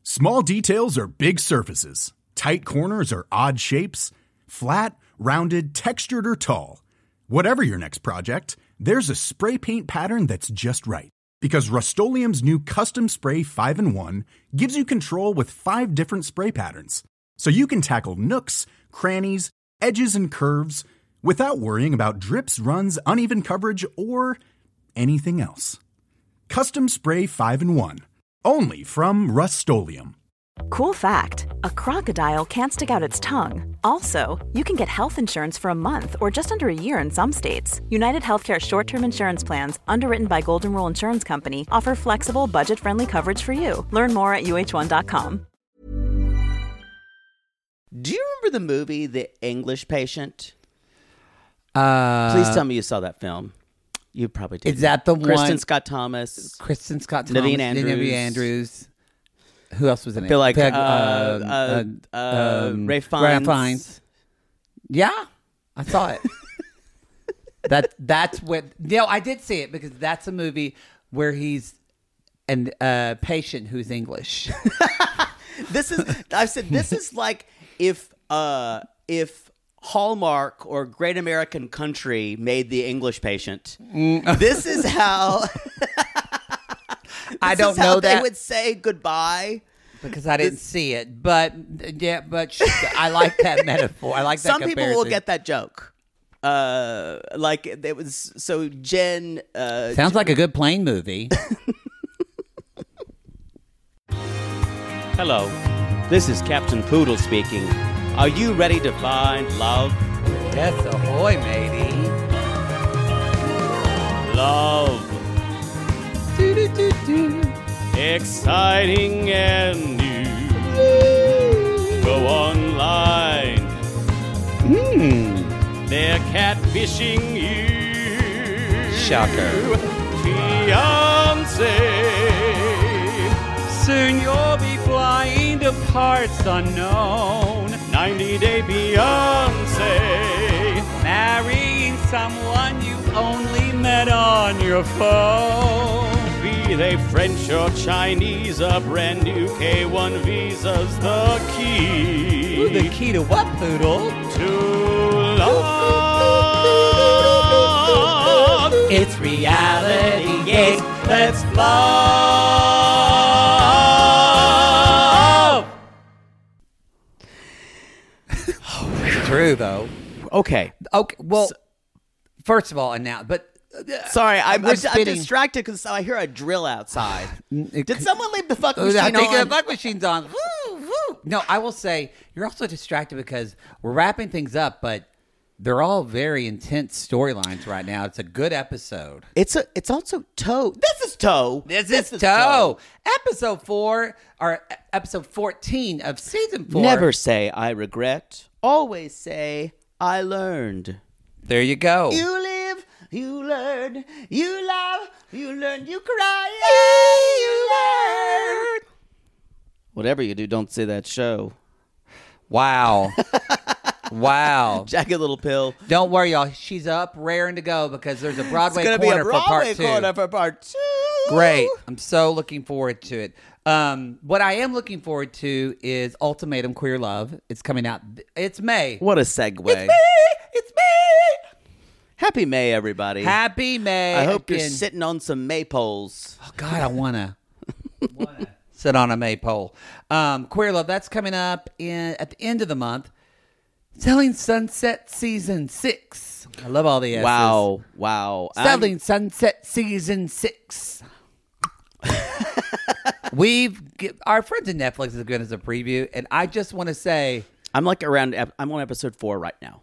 Small details are big surfaces. Tight corners are odd shapes. Flat, rounded, textured, or tall. Whatever your next project, there's a spray paint pattern that's just right. Because Rust-Oleum's new Custom Spray 5-in-1 gives you control with 5 different spray patterns. So you can tackle nooks, crannies, edges, and curves without worrying about drips, runs, uneven coverage, or anything else. Custom Spray 5-in-1. Only from Rust-Oleum. Cool fact, a crocodile can't stick out its tongue. Also, you can get health insurance for a month or just under a year in some states. United Healthcare short-term insurance plans, underwritten by Golden Rule Insurance Company, offer flexible, budget-friendly coverage for you. Learn more at uh1.com. Do you remember the movie The English Patient? Please tell me you saw that film. You probably did. Is that the Kristen one? Scott Thomas. Kristen Scott Thomas. Naveen Andrews. Naveen Andrews. Who else was in it? I feel like Ray Fiennes. Ray Fiennes. Yeah, I saw it. That's what. No, I did see it because that's a movie where he's a patient who's English. This is like if Hallmark or Great American Country made The English Patient. This is how. I don't know that they would say goodbye because I didn't see it, but I like that metaphor. I like that. Some people will get that joke. Like it was so Jen. Sounds like a good plane movie. Hello, this is Captain Poodle speaking. Are you ready to find love? Yes, ahoy, matey. Love. Exciting and new. Go online. They're catfishing you. Shocker. Fiancé. Soon you'll be flying to parts unknown. 90-day Beyonce. Marrying someone you only met on your phone. Be they French or Chinese, a brand new K1 visa's the key. Ooh, the key to what, Poodle? To love. It's reality, yes, Let's love. True, though. Okay. Well, first of all, and now, but... Sorry, I'm spitting. distracted because I hear a drill outside. Did someone leave the fuck I machine think on? the fuck machine's on. Woo, woo. No, I will say, you're also distracted because we're wrapping things up, but they're all very intense storylines right now. It's a good episode. It's also Toe. This is Toe. This is Toe. Episode 4, or episode 14 of season 4. Never say I regret. Always say I learned. There you go. You live, you learn, you love, you learn, you cry, you learn. Whatever you do, don't say that show. Wow. Wow. Jagged Little Pill. Don't worry, y'all. She's up, raring to go because there's a Broadway It's corner gonna be a Broadway for part 2. corner for part 2. Great. I'm so looking forward to it. What I am looking forward to is Ultimatum Queer Love. It's coming out. It's May. What a segue. It's May. It's May. Happy May, everybody. Happy May. I hope again. you're sitting on some maypoles. Oh, God, I want to sit on a maypole. Queer Love, that's coming up at the end of the month. Selling Sunset Season 6. I love all the S's. Wow. Selling Sunset Season 6. Our friends at Netflix have given us a preview, and I just want to say I'm on episode 4 right now.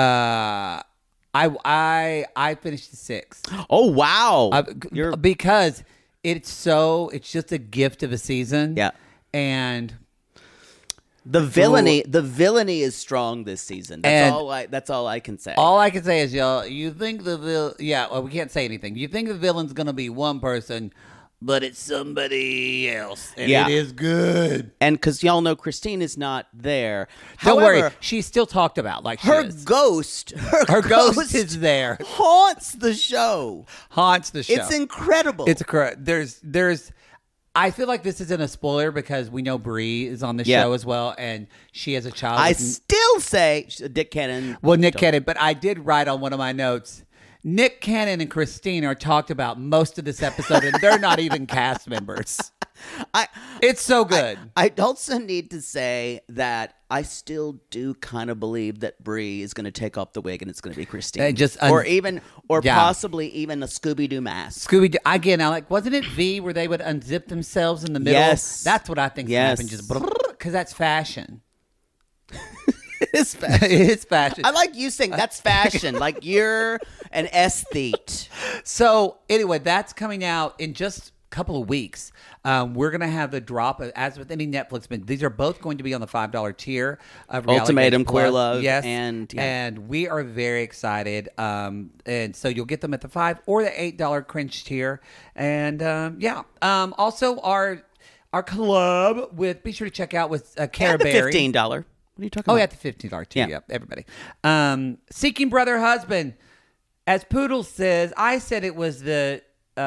I finished the 6. Oh wow! Because it's just a gift of a season. Yeah, and the villainy is strong this season. That's all I can say. All I can say is, y'all, you think we can't say anything. You think the villain's gonna be one person, but it's somebody else, and it is good. And because y'all know Christine is not there. Don't However, worry, she's still talked about. Like her ghost is there, haunts the show. Haunts the show. It's incredible. It's correct. There's I feel like this isn't a spoiler because we know Bree is on the Yeah. show as well, and she has a child. I with- still say Nick Cannon. well, Nick Cannon, but I did write on one of my notes. Nick Cannon and Christine are talked about most of this episode, and they're not even cast members. It's so good. I also need to say that I still do kind of believe that Bree is going to take off the wig and it's going to be Christine, or Yeah. possibly even a Scooby-Doo mask. Scooby again. I like. Wasn't it V where they would unzip themselves in the middle? Yes. That's what I think Yes. happened. Just because that's fashion. It's fashion. It's fashion. I like you saying that's fashion. Like you're an aesthete. So anyway, that's coming out in just a couple of weeks. We're going to have the drop, as with any Netflix, but these are both going to be on the $5 tier of Reality Ultimatum, Games Queer Plus. Love, yes, and we are very excited. And so you'll get them at the $5 or the $8 cringe tier. And also our collab with, be sure to check out with Cara And the Berry. $15. What are you talking Oh, about? yeah, the $15 tier. Yeah. Yep, everybody. Seeking Brother Husband. As Poodle says, I said it was the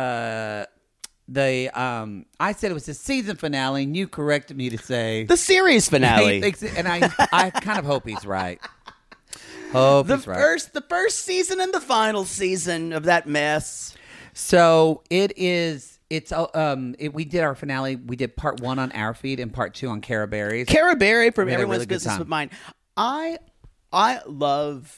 season finale, and you corrected me to say The series he finale. thinks it, and I kind of hope he's right. Hope The he's right. first season and the final season of that mess. So it is. We did our finale. We did part 1 on our feed and part 2 on Cara Berry's. Cara Berry from We had a Everyone's really good Business time. with Mine. I love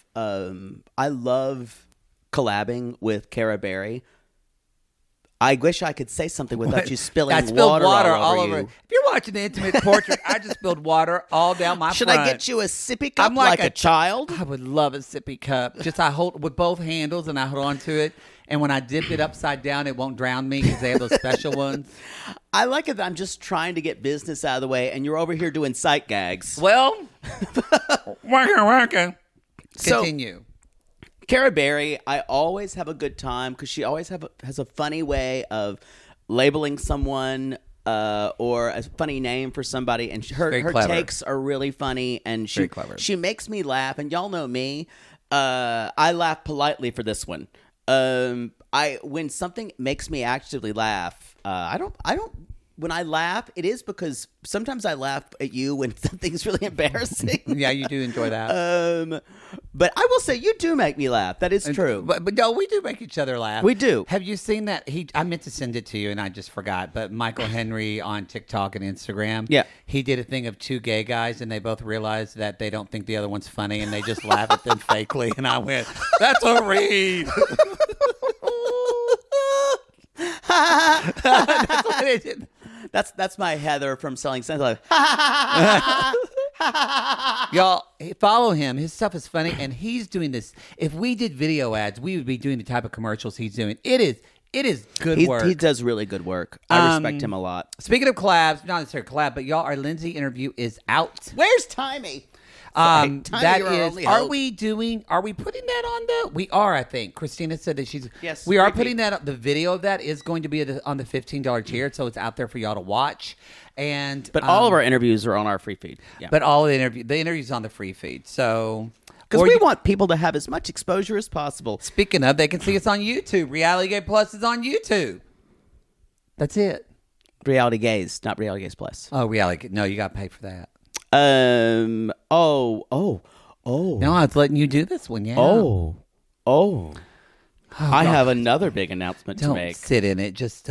collabing with Cara Berry. I wish I could say something without you spilling I spilled water all over over. you. If you're watching the intimate portrait, I just spilled water all down my Should front. I get you a sippy cup I'm like like a child? I would love a sippy cup. Just I hold with both handles and I hold on to it. And when I dip it upside down, it won't drown me because they have those special ones. I like it that I'm just trying to get business out of the way, and you're over here doing sight gags. Well, working. So- Continue. Cara Berry, I always have a good time because she always has a funny way of labeling someone or a funny name for somebody, and her clever. takes are really funny, and Very clever. she makes me laugh. And y'all know me, I laugh politely for this one. When something makes me actively laugh, I don't. When I laugh, it is because sometimes I laugh at you when something's really embarrassing. Yeah, you do enjoy that. But I will say you do make me laugh. That is true. But no, we do make each other laugh. We do. Have you seen that? I meant to send it to you and I just forgot. But Michael Henry on TikTok and Instagram. Yeah. He did a thing of 2 gay guys and they both realized that they don't think the other one's funny and they just laugh at them fakely. And I went, that's a read. That's what they did. That's my Heather from Selling Sense. Like, Y'all follow him. His stuff is funny, and he's doing this. If we did video ads, we would be doing the type of commercials he's doing. It is good work. he does really good work. I respect him a lot. Speaking of collabs, not necessarily collab, but y'all, our Lindsay interview is out. Where's Timey? Timey, That you're our is. only Are hope. we putting that on the? We are, I think. Christina said that she's. Yes, we are repeat. putting that up. The video of that is going to be on the $15 tier, so it's out there for y'all to watch. And But all of our interviews are on our free feed. Yeah. but all the interviews on the free feed. So Because or we you- want people to have as much exposure as possible. Speaking of, they can see us on YouTube. Reality Gay Plus is on YouTube. That's it. Reality Gaze, not Reality Gaze Plus. Oh, Reality. No, you got to pay for that. Oh. No, I was letting you do this one. Yeah. Oh. I have another big announcement Don't to make. sit in it. Just.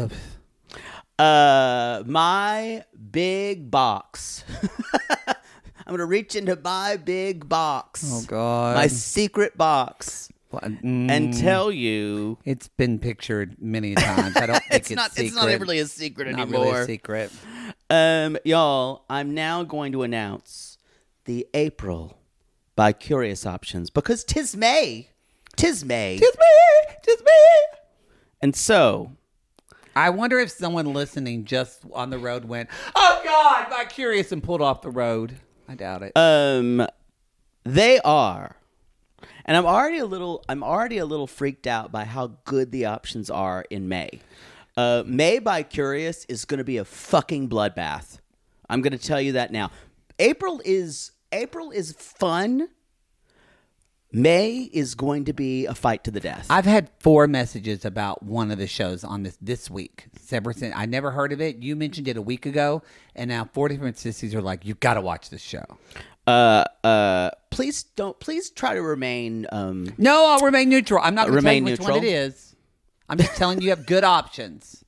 My big box. I'm going to reach into my big box. Oh, God. My secret box. And tell you. It's been pictured many times. I don't think It's not really a secret Not anymore. really a secret. Y'all, I'm now going to announce the April by Curious Options because 'tis May. 'Tis May. 'Tis me. 'Tis me. And so, I wonder if someone listening just on the road went, "Oh God!" by Curious and pulled off the road. I doubt it. they are. And I'm already a little freaked out by how good the options are in May. May by Curious is going to be a fucking bloodbath. I'm going to tell you that now. April is fun. May is going to be a fight to the death. I've had 4 messages about one of the shows on this week. Ever since I never heard of it. You mentioned it a week ago, and now 4 different sissies are like, "You've got to watch this show." Please try to remain. No, I'll remain neutral. I'm not going to tell you Remain which one it neutral? is. I'm just telling you have good options.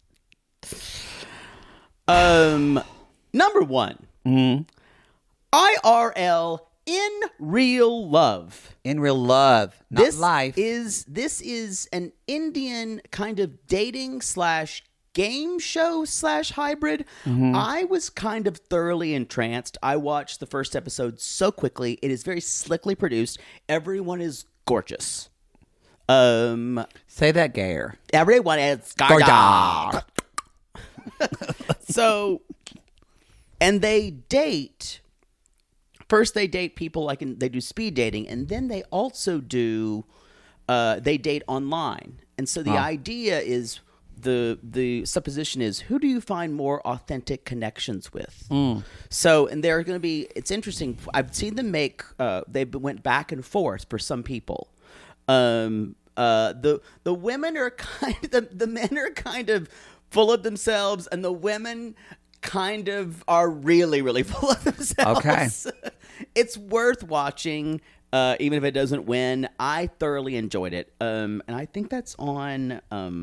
Number 1, IRL in real love. In real love, not life. This is an Indian kind of dating / game show / hybrid. I was kind of thoroughly entranced. I watched the first episode so quickly. It is very slickly produced. Everyone is gorgeous. Say that gayer. Everyone is gorgeous. So, and they date. First, they date people they do speed dating, and then they also do they date online. And so the idea is the supposition is, who do you find more authentic connections with? So, and they're going to be. It's interesting. I've seen them make. They went back and forth for some people. The women are the men are kind of full of themselves, and the women kind of are really, really full of themselves. Okay. It's worth watching, even if it doesn't win. I thoroughly enjoyed it. And I think that's on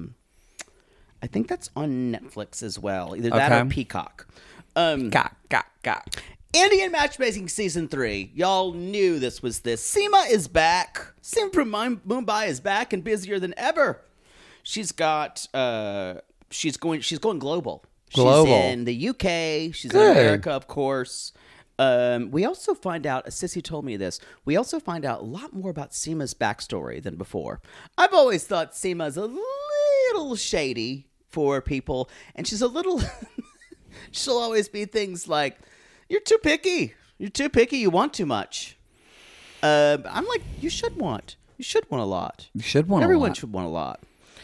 Netflix as well. Either that or Peacock. Got. Indian Matchmaking Season 3. Y'all knew this was this. Seema is back. Seema from Mumbai is back and busier than ever. She's got she's going global. Global. She's in the UK. She's Good. in America, of course. We also find out, a sissy told me this, we also find out a lot more about Seema's backstory than before. I've always thought Seema's a little shady for people, and she's a little, she'll always be things like, you're too picky. You're too picky. You want too much. I'm like, you should want a lot. You should want Everyone a lot. should want a lot.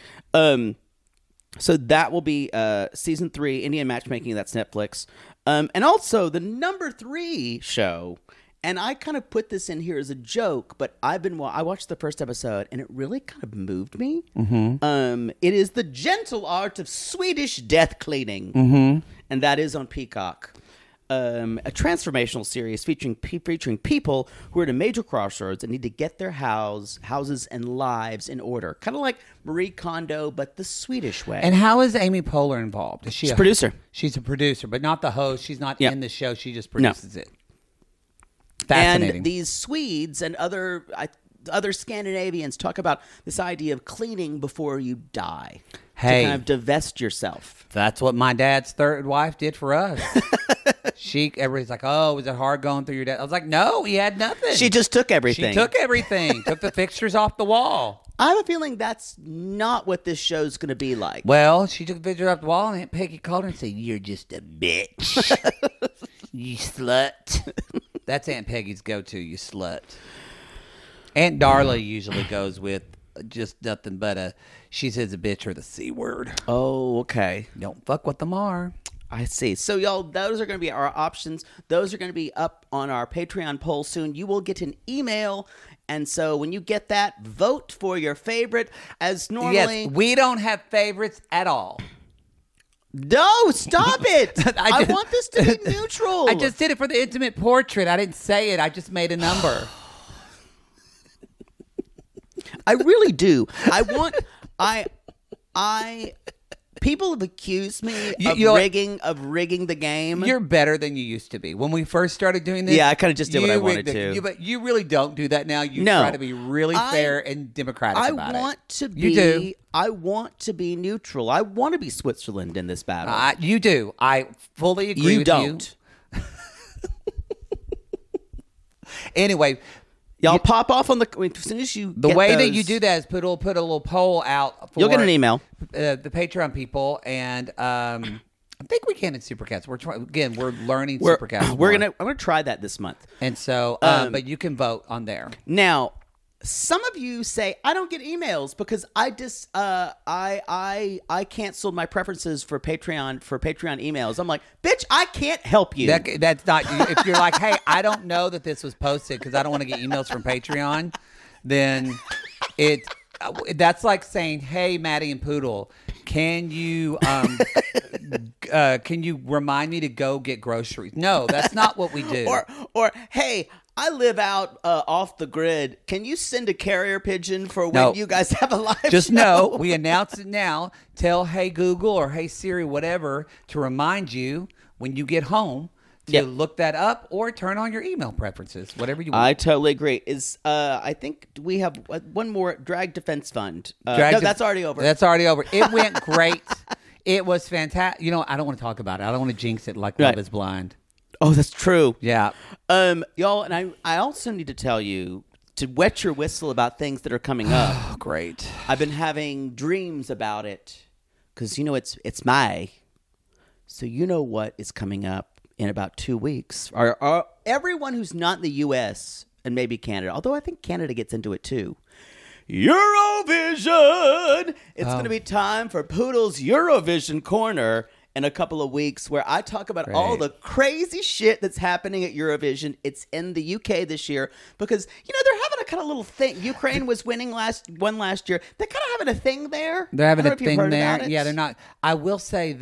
So that will be season 3, Indian Matchmaking. That's Netflix. And also the number 3 show. And I kind of put this in here as a joke, but I watched the first episode and it really kind of moved me. Mm-hmm. It is The Gentle Art of Swedish Death Cleaning, and that is on Peacock. A transformational series featuring people who are at a major crossroads and need to get their houses and lives in order. Kind of like Marie Kondo, but the Swedish way. And how is Amy Poehler involved? Is she She's a producer. She's a producer, but not the host. She's not Yeah. in the show. She just produces it. Fascinating. And these Swedes and other Scandinavians talk about this idea of cleaning before you die. Hey. To kind of divest yourself. That's what my dad's third wife did for us. Everybody's like, "Oh, was it hard going through your dad?" I was like, "No, he had nothing. She just took everything. She took everything. Took the fixtures off the wall." I have a feeling that's not what this show's going to be like. Well, she took the picture off the wall, and Aunt Peggy called her and said, "You're just a bitch, you slut." That's Aunt Peggy's go-to. You slut. Aunt Darla usually goes with just nothing but she says a bitch or the C word. Oh, okay. Don't fuck with them are. I see. So, y'all, those are going to be our options. Those are going to be up on our Patreon poll soon. You will get an email. And so when you get that, vote for your favorite. As normally... Yes, we don't have favorites at all. No, stop it. I want this to be neutral. I just did it for the intimate portrait. I didn't say it. I just made a number. I really do. People have accused me of rigging the game. You're better than you used to be. When we first started doing this, Yeah, I kinda just did what I wanted rigged to. but you really don't do that now. You No. try to be really fair and democratic about it. You do. I want to be neutral. I want to be Switzerland in this battle. You do. I fully agree you with don't. you. Anyway, Y'all pop off on as soon as you the get way that those- you do that is put a little poll out. For, You'll get an email. The Patreon people, and I think we can in Supercats. We're learning Supercats. I'm more. gonna try that this month. And so, but you can vote on there. Now, some of you say I don't get emails because I canceled my preferences for Patreon emails. I'm like, bitch, I can't help you. That's not. If you're like, hey, I don't know that this was posted because I don't want to get emails from Patreon. then that's like saying, "Hey, Maddie and Poodle, can you remind me to go get groceries?" No, that's not what we do. Or hey, I live out off the grid. Can you send a carrier pigeon for when you guys have a live Just show? know, we announce it now. Tell Hey Google or Hey Siri, whatever, to remind you when you get home to look that up or turn on your email preferences, whatever you want. I totally agree. I think we have one more drag defense fund. That's already over. That's already over. It went great. It was fantastic. You know, I don't want to talk about it. I don't want to jinx it like Love is Blind. Oh, that's true. Yeah. Y'all, and I also need to tell you to wet your whistle about things that are coming up. Oh, great. I've been having dreams about it because, it's May. So you know what is coming up in about 2 weeks. Everyone who's not in the U.S. and maybe Canada, although I think Canada gets into it too, Eurovision! It's going to be time for Poodle's Eurovision Corner in a couple of weeks where I talk about all the crazy shit that's happening at Eurovision. It's in the UK this year because, they're having a kind of little thing. Ukraine was won last year. They're kind of having a thing there. They're having a thing there. Yeah, they're not. I will say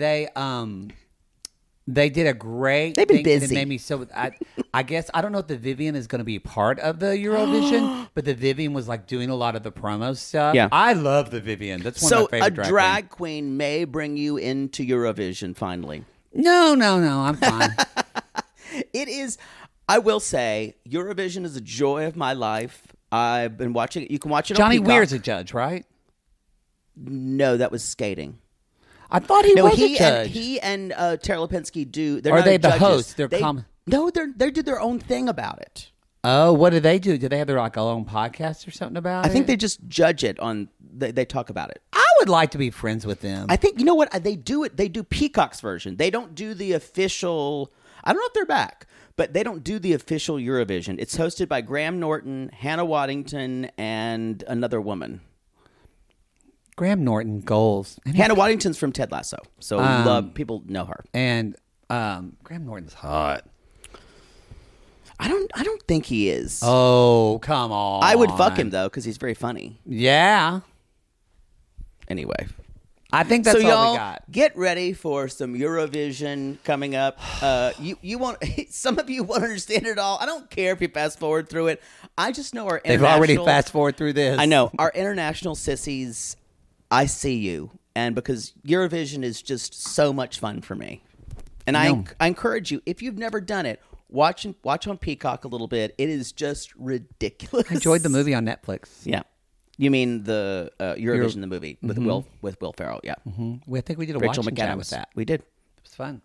they did a great They've been thing. busy. It made me so. I guess I don't know if the Vivian is going to be part of the Eurovision, but the Vivian was like doing a lot of the promo stuff. Yeah. I love the Vivian. That's one of my favorite a drag drag queen may bring you into Eurovision finally. No, I'm fine. It is. I will say, Eurovision is a joy of my life. I've been watching it. You can watch it on Johnny Peacock. Weir's a judge, right? No, that was skating. I thought he was a judge. He and Tara Lipinski do. They're Are not they the judges. hosts? They're No, they do their own thing about it. Oh, what do they do? Do they have their own podcast or something about it? I think they just judge it on. They talk about it. I would like to be friends with them. I think you know what they do. They do Peacock's version. They don't do the official. I don't know if they're back, but they don't do the official Eurovision. It's hosted by Graham Norton, Hannah Waddington, and another woman. Graham Norton goals. Hannah Waddington's from Ted Lasso, so people know her. And Graham Norton's hot. I don't think he is. Oh, come on. I would fuck him though because he's very funny. Yeah. Anyway, I think that's all y'all we got. Get ready for some Eurovision coming up. You won't. Some of you won't understand it all. I don't care if you fast forward through it. I just know our They've already fast forward through this. I know our international sissies. I see you, and because Eurovision is just so much fun for me, and I encourage you if you've never done it. Watch on Peacock a little bit. It is just ridiculous. I enjoyed the movie on Netflix. Yeah, you mean the Eurovision the movie with Will Ferrell? Yeah, I think we did a Rachel watching chat McAdams with that. We did. It was fun.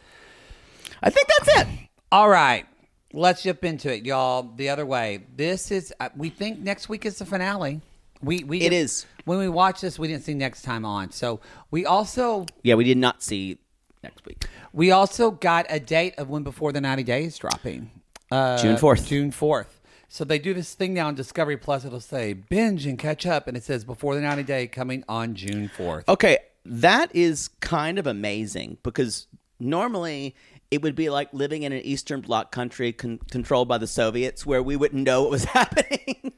I think that's it. All right, let's jump into it, y'all. The other way. This is. We think next week is the finale. It is. When we watch this, we didn't see next time on. So we also. Yeah, we did not see next week. We also got a date of when Before the 90 Days dropping. June 4th. June 4th. So they do this thing now on Discovery Plus. It'll say binge and catch up. And it says Before the 90 Day coming on June 4th. Okay, that is kind of amazing because normally it would be like living in an Eastern Bloc country controlled by the Soviets where we wouldn't know what was happening.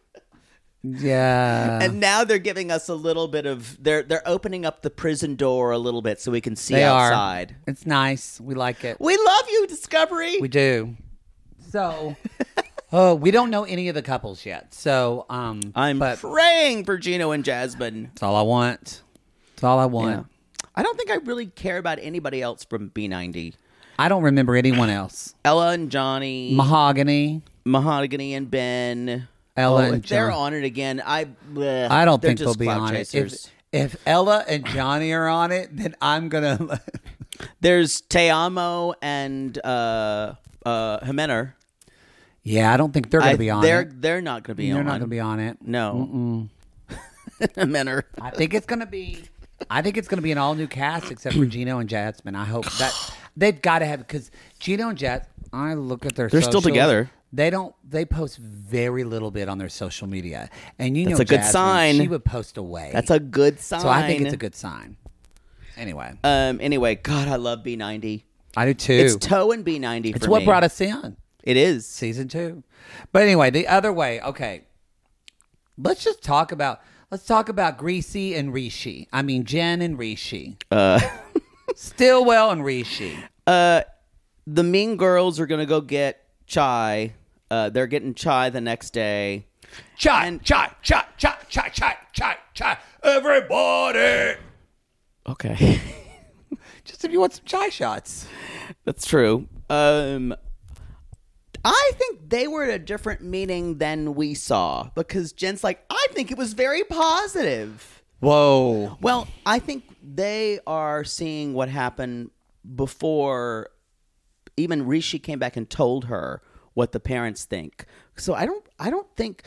Yeah. And now they're giving us a little bit of they're opening up the prison door a little bit so we can see outside. It's nice. We like it. We love you, Discovery. We do. So we don't know any of the couples yet. So I'm praying for Gino and Jasmine. That's all I want. That's all I want. Yeah. I don't think I really care about anybody else from B90. I don't remember anyone else. Ella and Johnny. Mahogany And Ben. Ella and if they're John. on it again, I don't think they'll be on chasers. it. If Ella and Johnny are on it, then I'm gonna. There's Te Amo and Jimenez. Yeah, I don't think they're gonna be on it. They're not gonna be on. They're not gonna be on it. No. Jimenez. I think it's gonna be an all new cast except for Gino and Jasmine. I hope that they've got to have because Gino and Jasmine. I look at their. They're still together. They post very little bit on their social media. And that's a good Jasmine, sign. She would post away. That's a good sign. So I think it's a good sign. Anyway. Anyway, God, I love B90. I do too. It's Toe and B90 It's for what me. brought us in. It is. Season 2. But anyway, the other way, okay. Let's talk about Greasy and Rishi. I mean, Jen and Rishi. Stillwell and Rishi. The mean girls are going to go get chai. They're getting chai the next day. Chai. Everybody. Okay. Just if you want some chai shots. That's true. I think they were at a different meeting than we saw because Jen's like, I think it was very positive. Whoa. Well, I think they are seeing what happened before even Rishi came back and told her what the parents think. So I don't think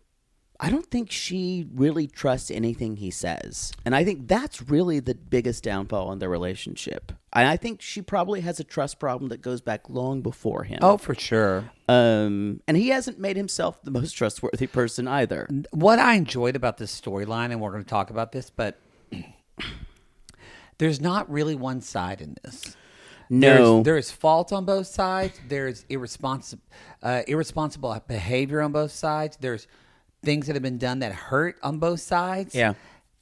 she really trusts anything he says. And I think that's really the biggest downfall in their relationship. And I think she probably has a trust problem that goes back long before him. Oh, for sure. And he hasn't made himself the most trustworthy person either. What I enjoyed about this storyline, and we're going to talk about this, but there's not really one side in this. No. There's fault on both sides. There's irresponsible behavior on both sides. There's things that have been done that hurt on both sides. Yeah.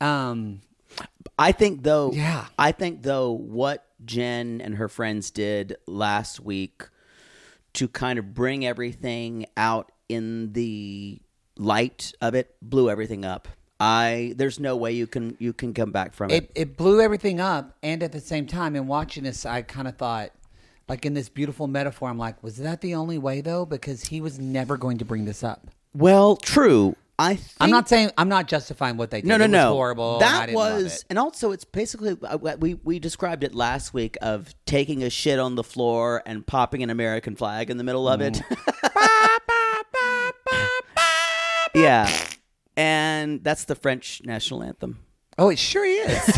I think though what Jen and her friends did last week to kind of bring everything out in the light of it blew everything up. There's no way you can come back from it. It blew everything up, and at the same time, in watching this, I kind of thought, like in this beautiful metaphor, I'm like, was that the only way though? Because he was never going to bring this up. Well, true. I'm not justifying what they did. No. It was horrible. That was, and also it's basically we described it last week of taking a shit on the floor and popping an American flag in the middle of it. Yeah, and that's the French national anthem. Oh, it sure is.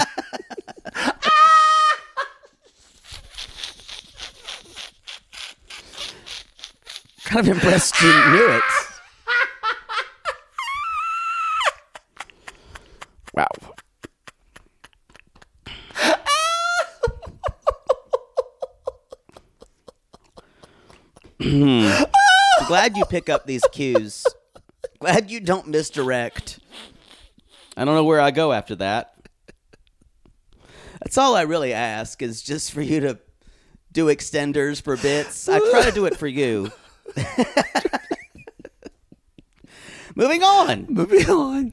Kind of impressed you knew it. Wow. Glad you pick up these cues. Glad you don't misdirect. I don't know where I go after that. That's all I really ask is just for you to do extenders for bits. I try to do it for you. Moving on.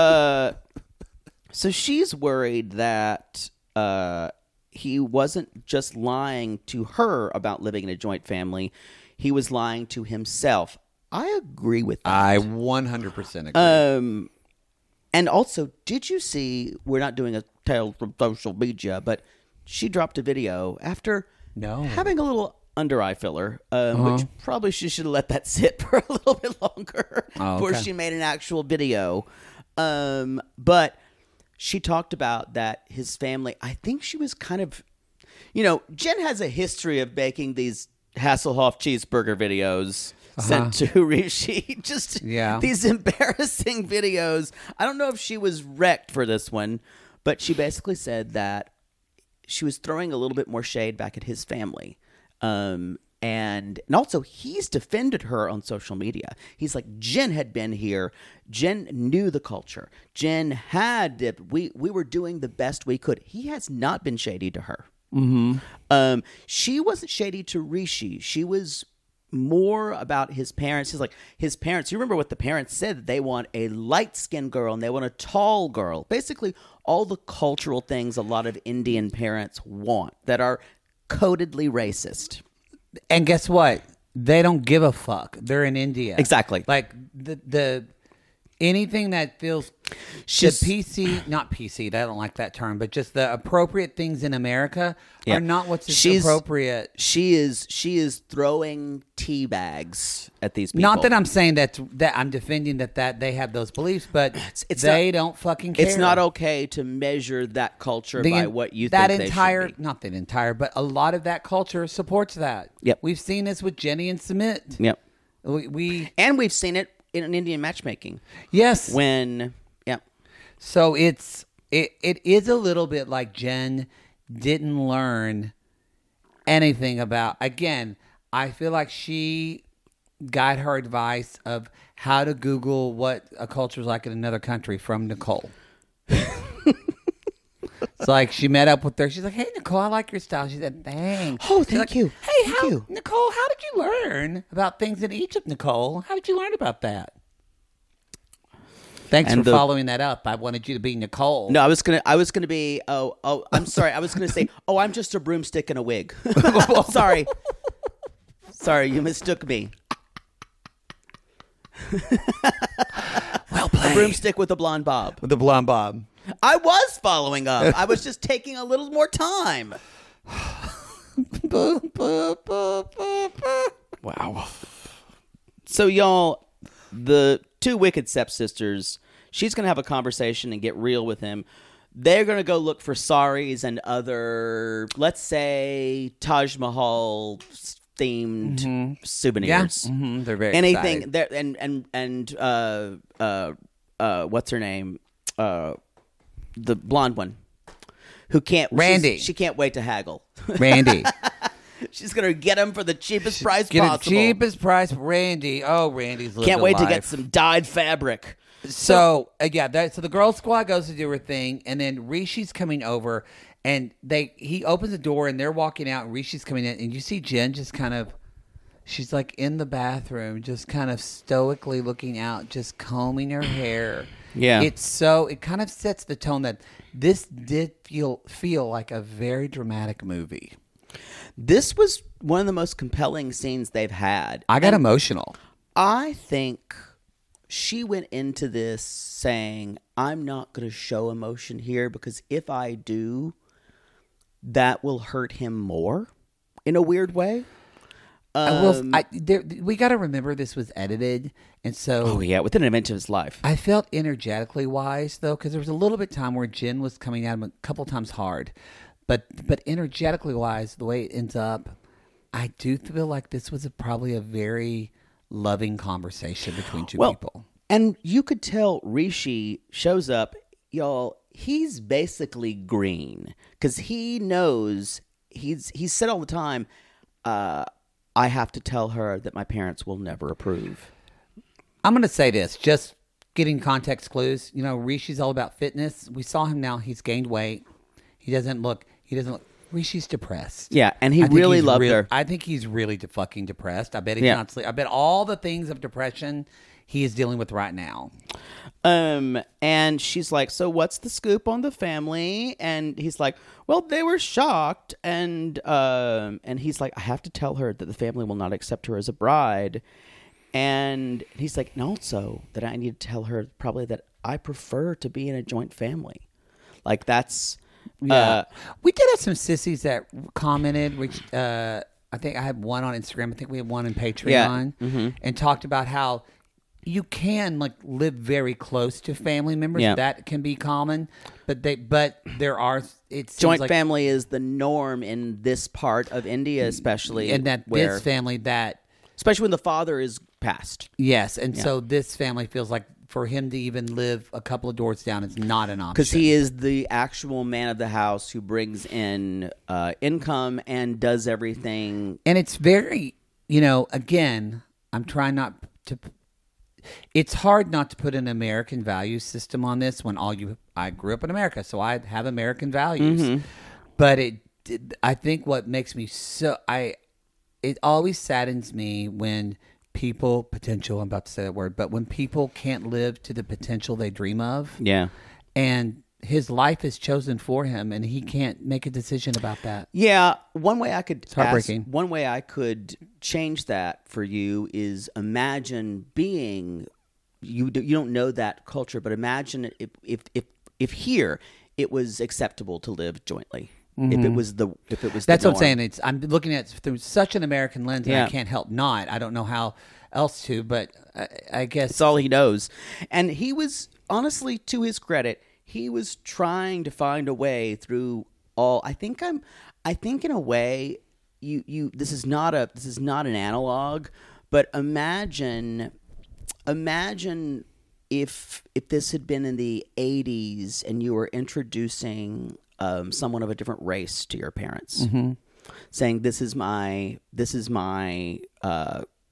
So she's worried that he wasn't just lying to her about living in a joint family. He was lying to himself. I agree with that. I 100% agree. And also, did you see, we're not doing a tale from social media, but she dropped a video after having a little under eye filler, which probably she should have let that sit for a little bit longer before she made an actual video. But she talked about that his family, I think she was kind of, Jen has a history of making these Hasselhoff cheeseburger videos sent to Rishi. Just these embarrassing videos. I don't know if she was wrecked for this one, but she basically said that she was throwing a little bit more shade back at his family. And also he's defended her on social media. He's like, Jen had been here. Jen knew the culture. Jen we were doing the best we could. He has not been shady to her. Mm-hmm. She wasn't shady to Rishi. She was more about his parents. He's like, his parents, you remember what the parents said, that they want a light-skinned girl and they want a tall girl. Basically, all the cultural things a lot of Indian parents want that are codedly racist. And guess what? They don't give a fuck. They're in India. Exactly. Like the anything that feels PC, not PC, I don't like that term, but just the appropriate things in America are not what's appropriate. She is throwing tea bags at these people. Not that I'm saying that I'm defending that they have those beliefs, but they don't fucking care. It's not okay to measure that culture by what you think they should be. Not that entire, but a lot of that culture supports that. Yep. We've seen this with Jenny and Sumit. Yep. And we've seen it in Indian matchmaking. Yes. So it is a little bit like Jen didn't learn anything about. Again, I feel like she guide her advice of how to Google what a culture is like in another country from Nicole. It's like she met up with her. She's like, "Hey, Nicole, I like your style." She said, "Thanks." Oh, She's thank like, you. Hey, Thank you. Nicole, how did you learn about things in Egypt, Nicole? How did you learn about that? Thanks And for following that up. I wanted you to be Nicole. No, I was gonna be. Oh, I'm sorry. I was gonna say. Oh, I'm just a broomstick and a wig. Sorry, you mistook me. Well played. A broomstick with a blonde bob. With the blonde bob. I was following up. I was just taking a little more time. Wow. So, y'all, the two wicked stepsisters, she's going to have a conversation and get real with him. They're going to go look for saris and other, let's say, Taj Mahal themed souvenirs. Yeah, they're very anything excited. and what's her name? The blonde one who can't Randy. She can't wait to haggle. Randy. She's gonna get him for the cheapest price Get possible. the cheapest price, Randy. Oh, Randy's lived Can't a wait to life. get some dyed fabric. So so the girl squad goes to do her thing, and then Rishi's coming over, and he opens the door, and they're walking out, and Rishi's coming in, and you see Jen just kind of, she's like in the bathroom, just kind of stoically looking out, just combing her hair. Yeah. It kind of sets the tone that this did feel like a very dramatic movie. This was one of the most compelling scenes they've had. I got emotional. I think she went into this saying, I'm not going to show emotion here because if I do, that will hurt him more in a weird way. We got to remember this was edited, and so Oh, yeah, within an inch of his life. I felt energetically wise though, because there was a little bit of time where Jen was coming at him a couple times hard, but energetically wise, the way it ends up, I do feel like this was probably a very loving conversation between two people. And you could tell Rishi shows up, y'all. He's basically green because he knows he's said all the time. I have to tell her that my parents will never approve. I'm going to say this, just getting context clues. You know, Rishi's all about fitness. We saw him now. He's gained weight. He doesn't look. Rishi's depressed. Yeah, and he I think really he's loved her. I think he's really fucking depressed. I bet he's Yeah. not sleep. I bet all the things of depression he is dealing with right now. And she's like, so what's the scoop on the family? And he's like, well, they were shocked. And he's like, I have to tell her that the family will not accept her as a bride. And he's like, and also that I need to tell her probably that I prefer to be in a joint family. Like that's, Yeah. We did have some sissies that commented, which I think I had one on Instagram. I think we had one on Patreon, and talked about how you can live very close to family members. Yeah. That can be common, but there are joint family is the norm in this part of India, especially, and that where, this family especially when the father is passed. yes, and so this family feels like for him to even live a couple of doors down is not an option Because he is the actual man of the house who brings in income and does everything. And it's very, again, I'm trying not to. It's hard not to put an American value system on this when I grew up in America, so I have American values. But I think what makes me it always saddens me when people, I'm about to say that word, but when people can't live to the potential they dream of. Yeah. And his life is chosen for him, and he can't make a decision about that. Yeah, one way I could heartbreaking. One way I could change that for you is imagine being you don't know that culture, but imagine if here it was acceptable to live jointly. If it was That's the what I'm saying. I'm looking at it through such an American lens, and Yeah. I can't help not. I don't know how else to, but I guess It's all he knows. And he was, honestly, to his credit, he was trying to find a way through all. I think in a way, this is not an analog, but imagine if this had been in the 80s and you were introducing someone of a different race to your parents, saying this is my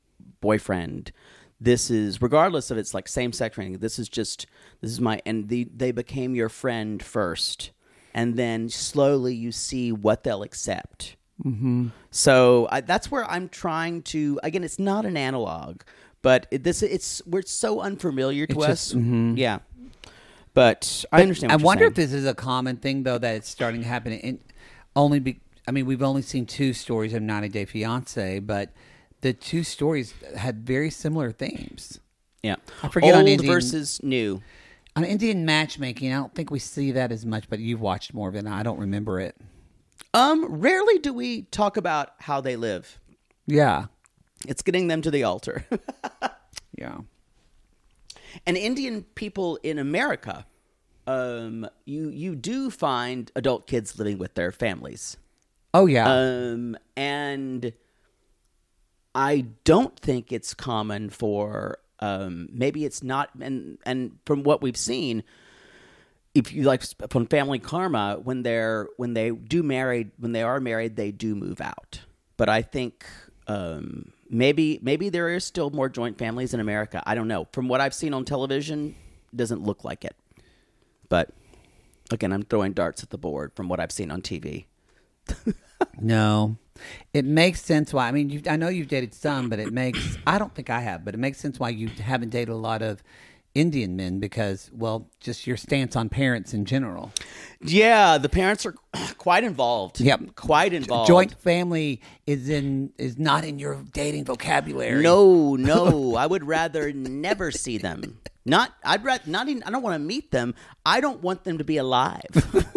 boyfriend. This is, regardless of it's like same-sex or anything, this is my, and they became your friend first. And then slowly you see what they'll accept. Mm-hmm. So that's where I'm trying to, again, it's not an analog, but we're so unfamiliar to us. Yeah. But I understand what I you're wonder saying. if this is a common thing, though, that it's starting to happen. We've only seen 2 stories of 90 Day Fiancé, but the 2 stories had very similar themes. Yeah. I forget Old on Indian versus new. On Indian matchmaking, I don't think we see that as much, but you've watched more of it, and I don't remember it. Rarely do we talk about how they live. Yeah. It's getting them to the altar. Yeah. And Indian people in America, you do find adult kids living with their families. Oh, yeah. And I don't think it's common for, maybe it's not, and from what we've seen, if you like from Family Karma, when they are married, they do move out. But I think maybe there is still more joint families in America. I don't know. From what I've seen on television, it doesn't look like it. But again, I'm throwing darts at the board from what I've seen on TV. No. It makes sense why. I mean, I know you've dated some, but I don't think I have, but it makes sense why you haven't dated a lot of Indian men because, well, just your stance on parents in general. Yeah, the parents are quite involved. Yep. Quite involved. Joint family is not in your dating vocabulary. No. I would rather never see them. I don't want to meet them. I don't want them to be alive.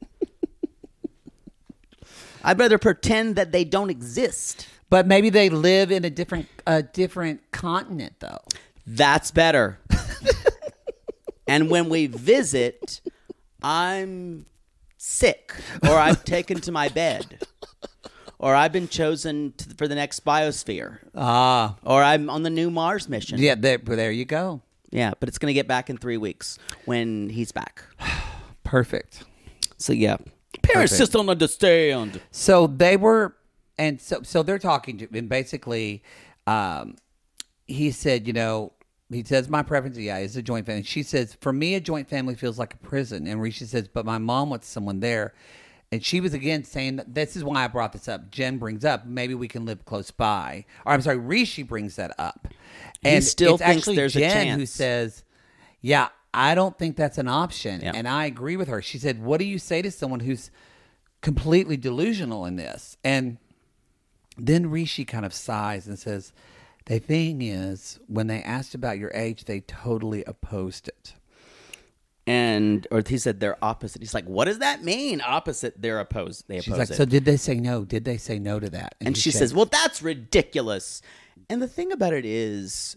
I'd rather pretend that they don't exist. But maybe they live in a different continent, though. That's better. And when we visit, I'm sick, or I've taken to my bed, or I've been chosen for the next biosphere, or I'm on the new Mars mission. Yeah, there you go. Yeah, but it's going to get back in 3 weeks when he's back. Perfect. So, yeah. Parents just don't understand. So they were, and so they're talking to, and basically, he said, he says, my preference, is a joint family. She says, for me, a joint family feels like a prison. And Rishi says, but my mom wants someone there. And she was again saying, this is why I brought this up. Jen brings up, maybe we can live close by. Or I'm sorry, Rishi brings that up. And he still it's thinks actually there's Jen a chance. Who says, yeah, I don't think that's an option. Yeah. And I agree with her. She said, what do you say to someone who's completely delusional in this? And then Rishi kind of sighs and says, the thing is, when they asked about your age, they totally opposed it. Or he said they're opposite. He's like, what does that mean? Opposite, they're opposed. They oppose She's like, it. so did they say no? Did they say no to that? And she says, well, that's ridiculous. And the thing about it is,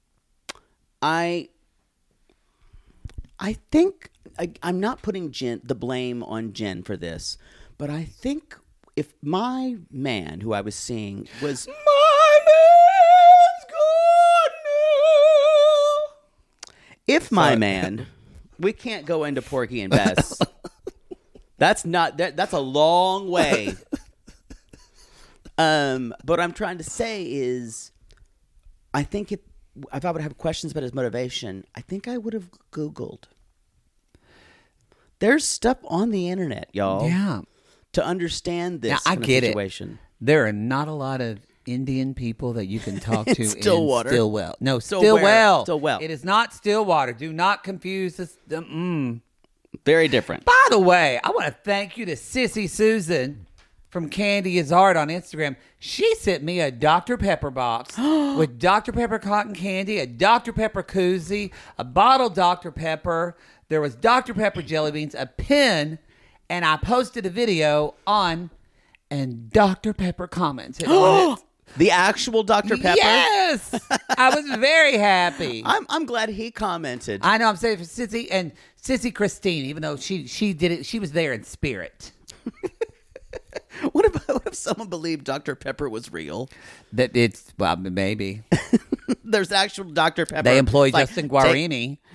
I think, I'm not putting the blame on Jen for this, but I think if my man, who I was seeing, was... My man's gone now. If my man... We can't go into Porky and Bess. That's a long way. But what I'm trying to say is, I think if I would have questions about his motivation, I think I would have Googled. There's stuff on the internet, y'all. Yeah. To understand this now, I get situation. It. There are not a lot of Indian people that you can talk to Stillwater. in Stillwell. No, Stillwell. Stillwell. It is not Stillwater. Do not confuse this. Very different. By the way, I want to thank you to Sissy Susan from Candy is Art on Instagram. She sent me a Dr. Pepper box with Dr. Pepper cotton candy, a Dr. Pepper koozie, a bottle of Dr. Pepper. There was Dr. Pepper jelly beans, a pen, and I posted a video on, and Dr. Pepper commented on it. The actual Dr. Pepper? Yes! I was very happy. I'm glad he commented. I know, I'm saying for Sissy and Sissy Christine, even though she did it, she was there in spirit. What if someone believed Dr. Pepper was real? That it's, well, maybe. There's actual Dr. Pepper. They employ It's like, Justin Guarini.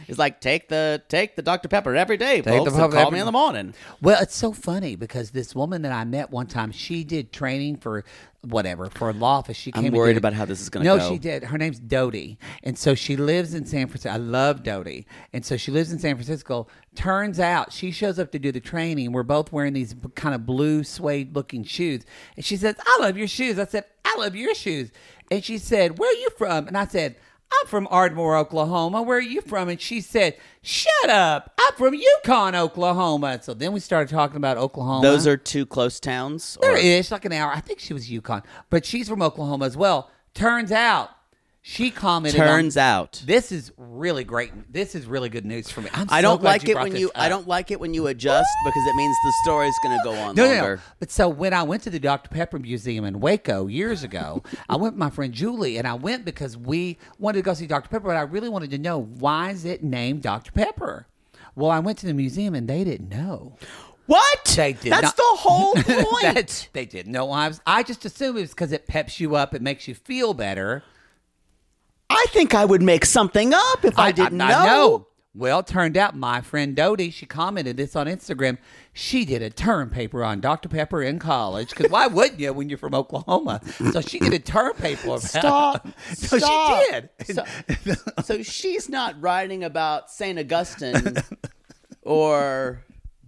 It's like take the Dr. Pepper every day, Take folks, the and call me in the morning. Well, it's so funny because this woman that I met one time, she did training for for law office. She came. I'm worried about how this is going to go. go. No, she did. Her name's Dodie, and so she lives in San Francisco. I love Dodie, and so she lives in San Francisco. Turns out she shows up to do the training. We're both wearing these kind of blue suede-looking shoes, and she says, "I love your shoes." I said, "I love your shoes," and she said, "Where are you from?" And I said, "I'm from Ardmore, Oklahoma. Where are you from?" And she said, "Shut up. I'm from Yukon, Oklahoma." So then we started talking about Oklahoma. Those are two close towns? There is like an hour. I think she was Yukon, but she's from Oklahoma as well. Turns out she commented. This is really great. This is really good news for me. I don't like it when you adjust because it means the story's going to go on longer. No. But so when I went to the Dr. Pepper Museum in Waco years ago, I went with my friend Julie, and I went because we wanted to go see Dr. Pepper, but I really wanted to know, why is it named Dr. Pepper? Well, I went to the museum, and they didn't know. What? They did That's not. the whole point. They didn't know. I just assumed it was because it peps you up. It makes you feel better. I think I would make something up if I didn't know. I know. Well, it turned out my friend Dodie, she commented this on Instagram. She did a term paper on Dr. Pepper in college. Because why wouldn't you when you're from Oklahoma? So she did a term paper about Stop. So Stop. she did. So she's not writing about St. Augustine or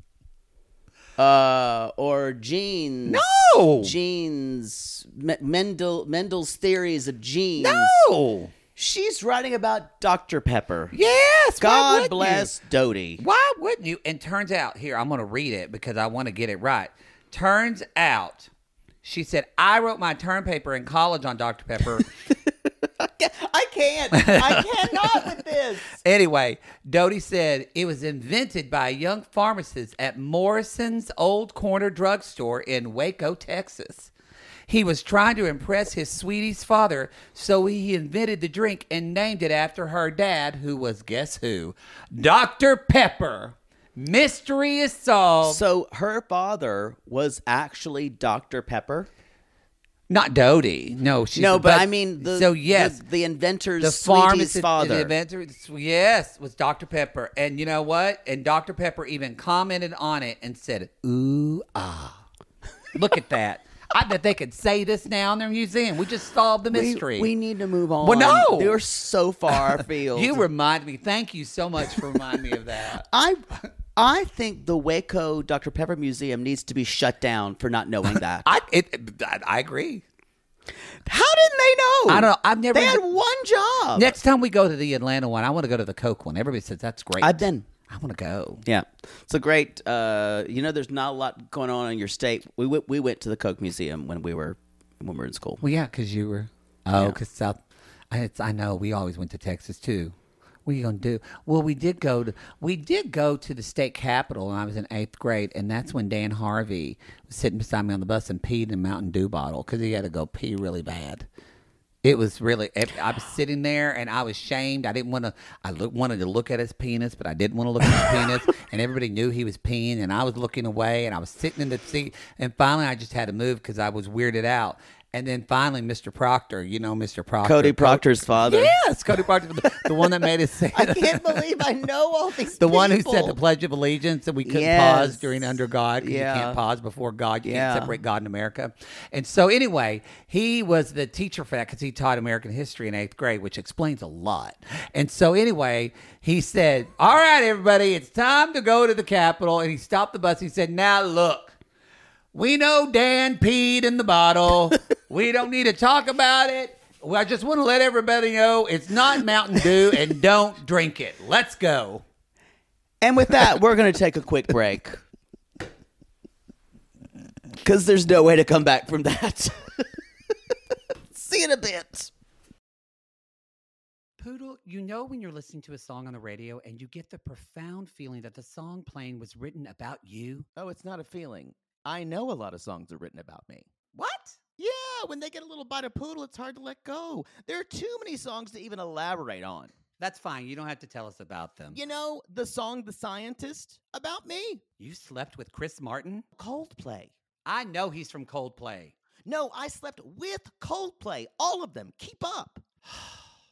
genes. No. Genes. Mendel's theories of genes. No. She's writing about Dr. Pepper. Yes. God bless Dodie. Why wouldn't you? And turns out, here, I'm going to read it because I want to get it right. Turns out, she said, I wrote my term paper in college on Dr. Pepper. I cannot with this. Anyway, Dodie said it was invented by a young pharmacist at Morrison's Old Corner Drugstore in Waco, Texas. He was trying to impress his sweetie's father, so he invented the drink and named it after her dad, who was, guess who? Dr. Pepper. Mystery is solved. So her father was actually Dr. Pepper? Not Dodie. No, but I mean the inventor's the sweetie's father. The inventor, yes, was Dr. Pepper. And you know what? And Dr. Pepper even commented on it and said, ooh, ah. Look at that. I bet they could say this now in their museum. We just solved the mystery. We need to move on. Well, no. They're so far afield. You remind me. Thank you so much for reminding me of that. I think the Waco Dr. Pepper Museum needs to be shut down for not knowing that. I agree. How didn't they know? I don't know. I've never. They had one job. Next time we go to the Atlanta one, I want to go to the Coke one. Everybody says that's great. I've been. I want to go. Yeah, it's a great. There's not a lot going on in your state. We went to the Coke Museum when we were in school. Well, yeah, because you were. Oh, because South. I know. We always went to Texas too. What are you gonna do? Well, we did go to the state capitol when I was in 8th grade, and that's when Dan Harvey was sitting beside me on the bus and peed in a Mountain Dew bottle because he had to go pee really bad. It was really. I was sitting there and I was shamed. I didn't want to. Wanted to look at his penis, but I didn't want to look at his penis. And everybody knew he was peeing, and I was looking away, and I was sitting in the seat. And finally, I just had to move because I was weirded out. And then finally, Mr. Proctor, Mr. Proctor. Cody Proctor's father. Yes, Cody Proctor, the one that made us say I can't believe I know all these The people. one who said the Pledge of Allegiance, that we couldn't pause during Under God because Yeah. you can't pause before God. You can't separate God and America. And so anyway, he was the teacher for that because he taught American history in 8th grade, which explains a lot. And so anyway, he said, all right, everybody, it's time to go to the Capitol. And he stopped the bus. He said, now look. We know Dan peed in the bottle. We don't need to talk about it. Well, I just want to let everybody know it's not Mountain Dew and don't drink it. Let's go. And with that, we're going to take a quick break. Because there's no way to come back from that. See you in a bit. Poodle, when you're listening to a song on the radio and you get the profound feeling that the song playing was written about you? Oh, it's not a feeling. I know a lot of songs are written about me. What? Yeah, when they get a little bite of poodle, it's hard to let go. There are too many songs to even elaborate on. That's fine. You don't have to tell us about them. You know, the song The Scientist, about me. You slept with Chris Martin? Coldplay. I know he's from Coldplay. No, I slept with Coldplay. All of them. Keep up.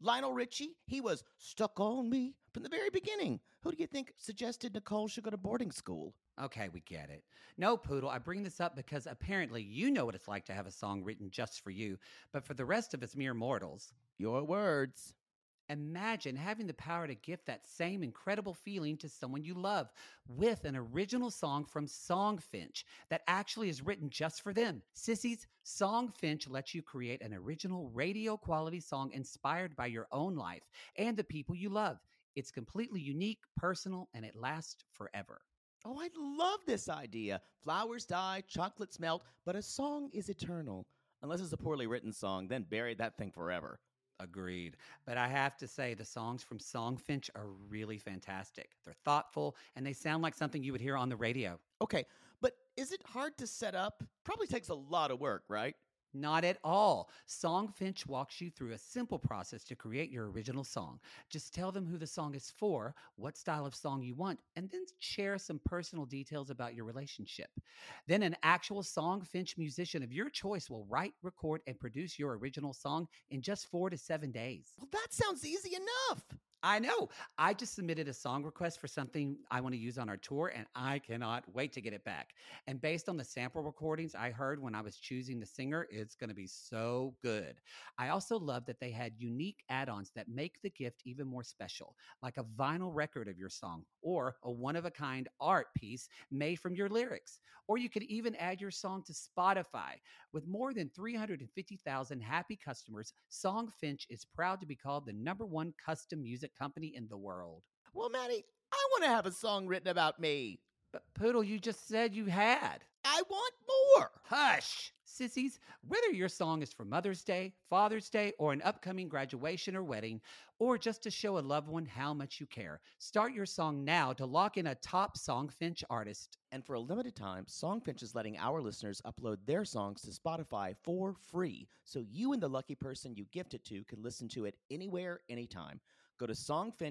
Lionel Richie, he was stuck on me from the very beginning. Who do you think suggested Nicole should go to boarding school? Okay, we get it. No, Poodle, I bring this up because apparently you know what it's like to have a song written just for you, but for the rest of us mere mortals, Your words. imagine having the power to gift that same incredible feeling to someone you love with an original song from Songfinch that actually is written just for them. Sissies, Songfinch lets you create an original radio quality song inspired by your own life and the people you love. It's completely unique, personal, and it lasts forever. Oh, I love this idea. Flowers die, chocolates melt, but a song is eternal. Unless it's a poorly written song, then bury that thing forever. Agreed. But I have to say, the songs from Songfinch are really fantastic. They're thoughtful, and they sound like something you would hear on the radio. Okay, but is it hard to set up? Probably takes a lot of work, right? Not at all. Songfinch walks you through a simple process to create your original song. Just tell them who the song is for, what style of song you want, and then share some personal details about your relationship. Then an actual Songfinch musician of your choice will write, record, and produce your original song in just 4 to 7 days. Well, that sounds easy enough. I know. I just submitted a song request for something I want to use on our tour, and I cannot wait to get it back. And based on the sample recordings I heard when I was choosing the singer, it's going to be so good. I also love that they had unique add-ons that make the gift even more special, like a vinyl record of your song or a one-of-a-kind art piece made from your lyrics. Or you could even add your song to Spotify. With more than 350,000 happy customers, Songfinch is proud to be called the #1 custom music company in the world. Well, Maddie, I want to have a song written about me. But Poodle, you just said you had. I want more. Hush! Sissies, whether your song is for Mother's Day, Father's Day, or an upcoming graduation or wedding, or just to show a loved one how much you care, start your song now to lock in a top Songfinch artist. And for a limited time, Songfinch is letting our listeners upload their songs to Spotify for free, so you and the lucky person you gift it to can listen to it anywhere, anytime. Go to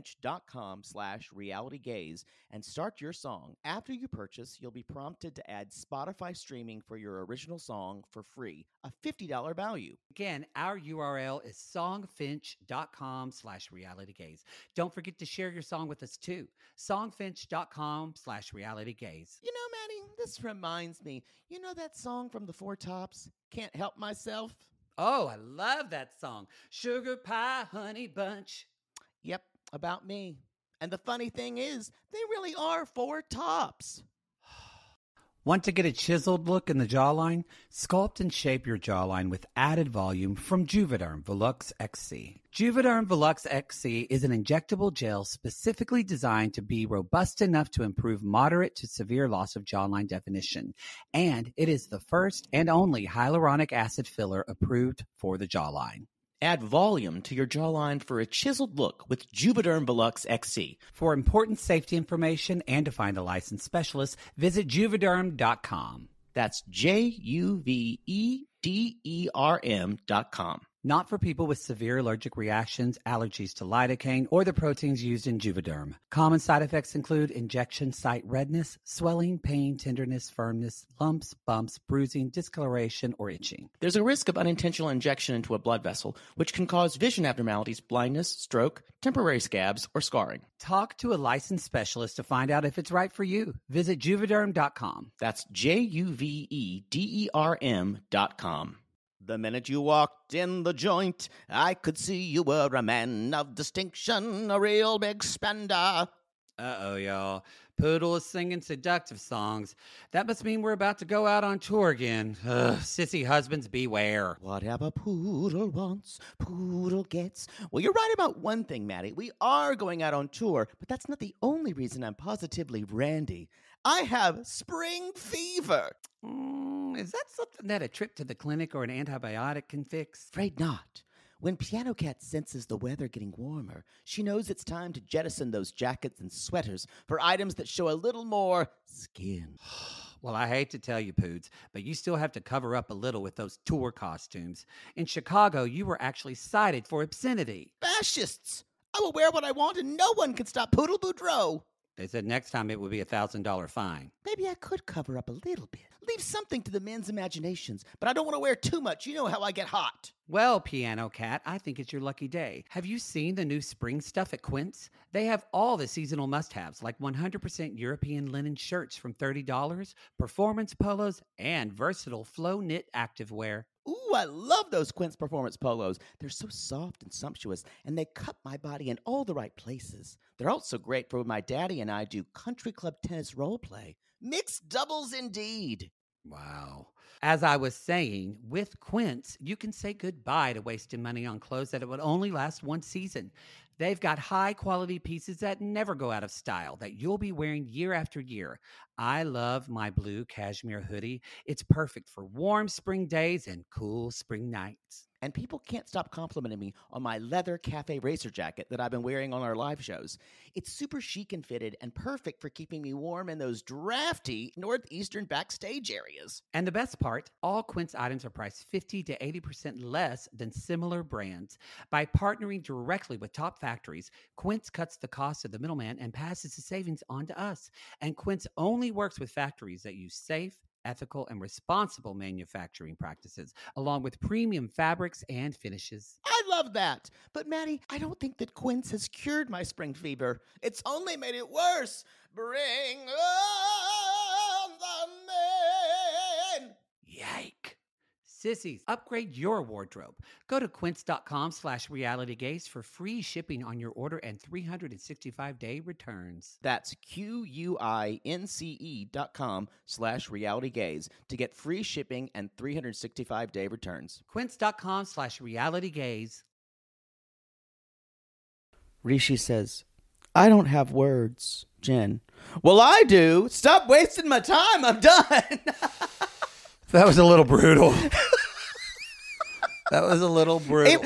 songfinch.com/realitygaze and start your song. After you purchase, you'll be prompted to add Spotify streaming for your original song for free, a $50 value. Again, our URL is songfinch.com/realitygaze. Don't forget to share your song with us too. Songfinch.com/realitygaze. You know, Maddie, this reminds me. You know that song from the Four Tops, Can't Help Myself? Oh, I love that song. Sugar Pie Honey Bunch. Yep, about me. And the funny thing is, they really are four tops. Want to get a chiseled look in the jawline? Sculpt and shape your jawline with added volume from Juvederm Volux XC. Juvederm Volux XC is an injectable gel specifically designed to be robust enough to improve moderate to severe loss of jawline definition. And it is the first and only hyaluronic acid filler approved for the jawline. Add volume to your jawline for a chiseled look with Juvederm Volux XC. For important safety information and to find a licensed specialist, visit Juvederm.com. That's JUVEDERM.com. Not for people with severe allergic reactions, allergies to lidocaine, or the proteins used in Juvederm. Common side effects include injection site redness, swelling, pain, tenderness, firmness, lumps, bumps, bruising, discoloration, or itching. There's a risk of unintentional injection into a blood vessel, which can cause vision abnormalities, blindness, stroke, temporary scabs, or scarring. Talk to a licensed specialist to find out if it's right for you. Visit Juvederm.com. That's JUVEDERM.com. The minute you walked in the joint, I could see you were a man of distinction, a real big spender. Uh-oh, y'all. Poodle is singing seductive songs. That must mean we're about to go out on tour again. Ugh, sissy husbands beware. Whatever Poodle wants, Poodle gets. Well, you're right about one thing, Maddie. We are going out on tour, but that's not the only reason I'm positively randy. I have spring fever. Is that something that a trip to the clinic or an antibiotic can fix? Afraid not. When Piano Cat senses the weather getting warmer, she knows it's time to jettison those jackets and sweaters for items that show a little more skin. Well, I hate to tell you, Poods, but you still have to cover up a little with those tour costumes. In Chicago, you were actually cited for obscenity. Fascists! I will wear what I want and no one can stop Poodle Boudreaux. They said next time it would be $1,000 fine. Maybe I could cover up a little bit. Leave something to the men's imaginations, but I don't want to wear too much. You know how I get hot. Well, Piano Cat, I think it's your lucky day. Have you seen the new spring stuff at Quince? They have all the seasonal must-haves, like 100% European linen shirts from $30, performance polos, and versatile flow knit activewear. Ooh, I love those Quince Performance polos. They're so soft and sumptuous, and they cut my body in all the right places. They're also great for when my daddy and I do country club tennis role play. Mixed doubles indeed. Wow. As I was saying, with Quince, you can say goodbye to wasting money on clothes that it would only last one season. They've got high-quality pieces that never go out of style, that you'll be wearing year after year. I love my blue cashmere hoodie. It's perfect for warm spring days and cool spring nights. And people can't stop complimenting me on my leather cafe racer jacket that I've been wearing on our live shows. It's super chic and fitted and perfect for keeping me warm in those drafty northeastern backstage areas. And the best part, all Quince items are priced 50 to 80% less than similar brands. By partnering directly with top factories, Quince cuts the cost of the middleman and passes the savings on to us. And Quince only works with factories that use safe, ethical, and responsible manufacturing practices, along with premium fabrics and finishes. I love that. But Maddie, I don't think that Quince has cured my spring fever. It's only made it worse. Bring on the men. Yike. Sissies, upgrade your wardrobe. Go to quince.com/realitygaze for free shipping on your order and 365-day returns. That's QUINCE.com/realitygaze to get free shipping and 365-day returns. Quince.com/realitygaze. Rishi says, I don't have words. Jen, well, I do. Stop wasting my time. I'm done. That was a little brutal. That was a little brutal.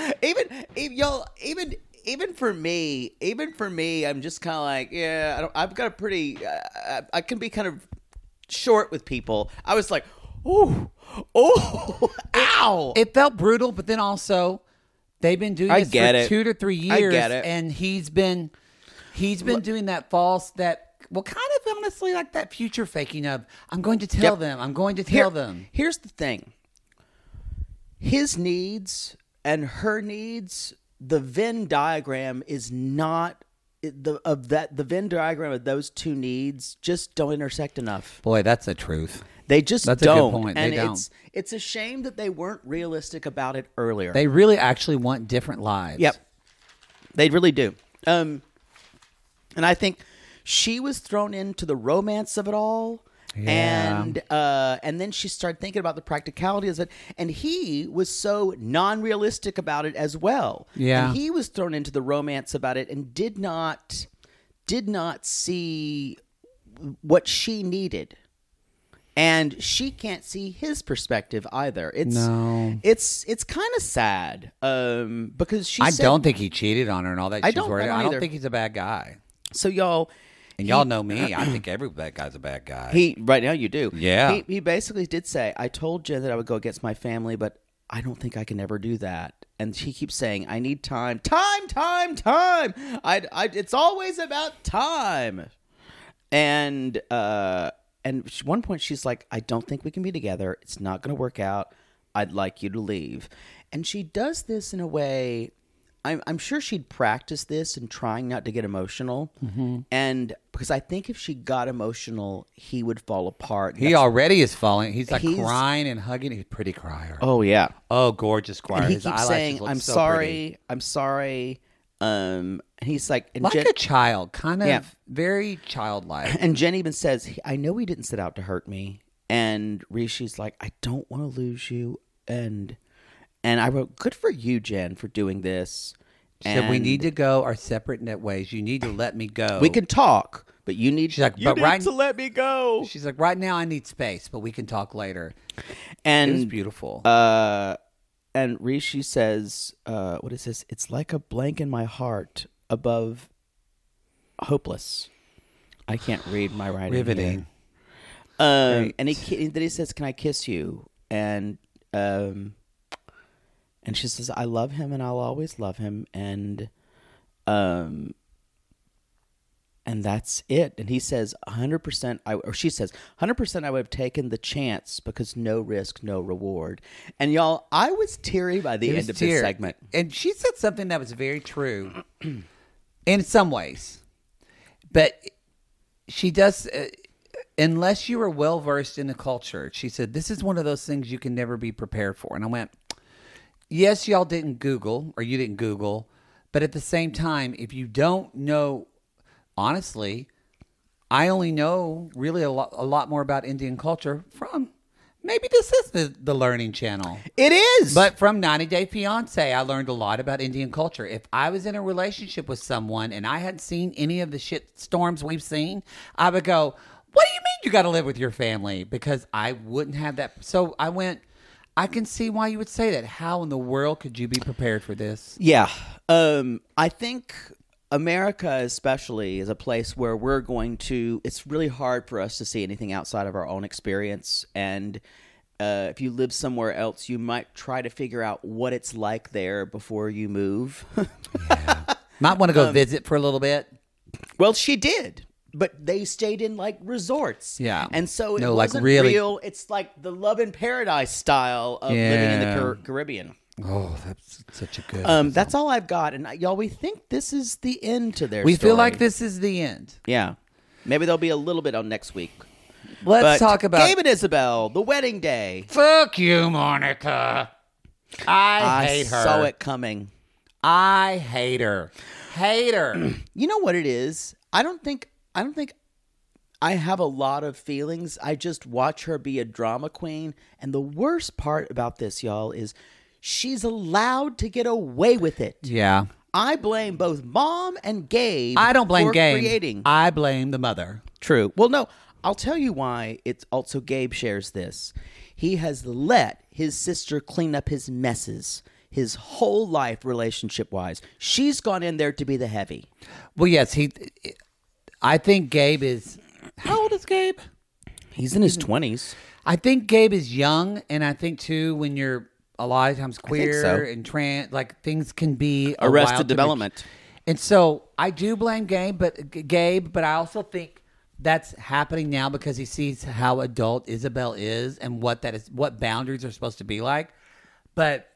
Even for me, I'm just kind of like, yeah, I've got a pretty, I can be kind of short with people. I was like, oh, ow. It felt brutal, but then also they've been doing this for 2 to 3 years. I get it. And he's been doing that false, well, kind of honestly like that future faking of, I'm going to tell them. I'm going to tell them. Here's the thing. His needs and her needs, the Venn diagram is not the Venn diagram of those two needs just don't intersect enough. Boy, that's the truth. They just That's don't. a good point. And They don't. it's a shame that they weren't realistic about it earlier. They really actually want different lives. Yep. They really do. And I think she was thrown into the romance of it all. Yeah. And then she started thinking about the practicalities of it. And he was so non-realistic about it as well. Yeah. And he was thrown into the romance about it and did not see what she needed. And she can't see his perspective either. It's kind of sad because she I said, don't think he cheated on her and all that. I she's don't- worried. I don't I don't either. think he's a bad guy. So y'all, And y'all know me. I think every bad guy's a bad guy. right now you do. Yeah. He basically did say, I told Jen that I would go against my family, but I don't think I can ever do that. And she keeps saying, I need time. It's always about time. And one point she's like, I don't think we can be together. It's not going to work out. I'd like you to leave. And she does this in a way, I'm sure she'd practiced this and trying not to get emotional. Mm-hmm. And because I think if she got emotional, he would fall apart. He already is falling. He's like He's- crying and hugging. He's a pretty crier. Oh, yeah. Oh, gorgeous crier. And he His keeps eyelashes saying, look I'm so sorry. pretty. And he's like, and Like a child, kind of Yeah. very childlike. And Jen even says, I know he didn't set out to hurt me. And Rishi's like, I don't want to lose you. And I wrote, good for you, Jen, for doing this. She said, we need to go our separate net ways. You need to let me go. We can talk, but you need, She's like, you but need right- to let me go. She's like, right now I need space, but we can talk later. And It was beautiful. and Rishi says, what is this? It's like a blank in my heart above hopeless. I can't read my writing. Riveting. Here. And then he says, can I kiss you? And she says, I love him and I'll always love him. And And that's it. And he says 100%, or she says 100% I would have taken the chance because no risk, no reward. And y'all, I was teary by the end of this segment. And she said something that was very true in some ways. But she does, unless you are well versed in the culture, she said, this is one of those things you can never be prepared for. And I went, yes, y'all didn't Google, or you didn't Google. But at the same time, if you don't know, honestly, I only know really a lot more about Indian culture from, maybe this is the Learning Channel. It is. But from 90 Day Fiancé, I learned a lot about Indian culture. If I was in a relationship with someone and I hadn't seen any of the shit storms we've seen, I would go, what do you mean you got to live with your family? Because I wouldn't have that. So I went, I can see why you would say that. How in the world could you be prepared for this? Yeah. I think America especially is a place where we're going to, it's really hard for us to see anything outside of our own experience. And if you live somewhere else, you might try to figure out what it's like there before you move. Might want to go visit for a little bit. Well, she did. But they stayed in like resorts. Yeah. And so it No, like, wasn't really- real. It's like the Love in Paradise style of living in the Caribbean. Oh, that's such a good. That's all I've got. And y'all, we think this is the end to their We story. feel like this is the end. Yeah. Maybe there'll be a little bit on next week. Let's But talk about. Gabe and Isabel, the wedding day. Fuck you, Monica. I hate her. Saw it coming. I hate her. Hate her. You know what it is? I don't think I have a lot of feelings. I just watch her be a drama queen. And the worst part about this, y'all, is she's allowed to get away with it. Yeah. I blame both Mom and Gabe. I don't blame for Gabe. creating. I blame the mother. True. Well, no, I'll tell you why. It's also Gabe shares this. He has let his sister clean up his messes his whole life, relationship-wise. She's gone in there to be the heavy. Well, yes, I think Gabe is. How old is Gabe? He's in his 20s. I think Gabe is young, and I think too when you're a lot of times queer so. and trans, like things can be a while Arrested to Development. And so I do blame Gabe, but I also think that's happening now because he sees how adult Isabel is and what boundaries are supposed to be like. But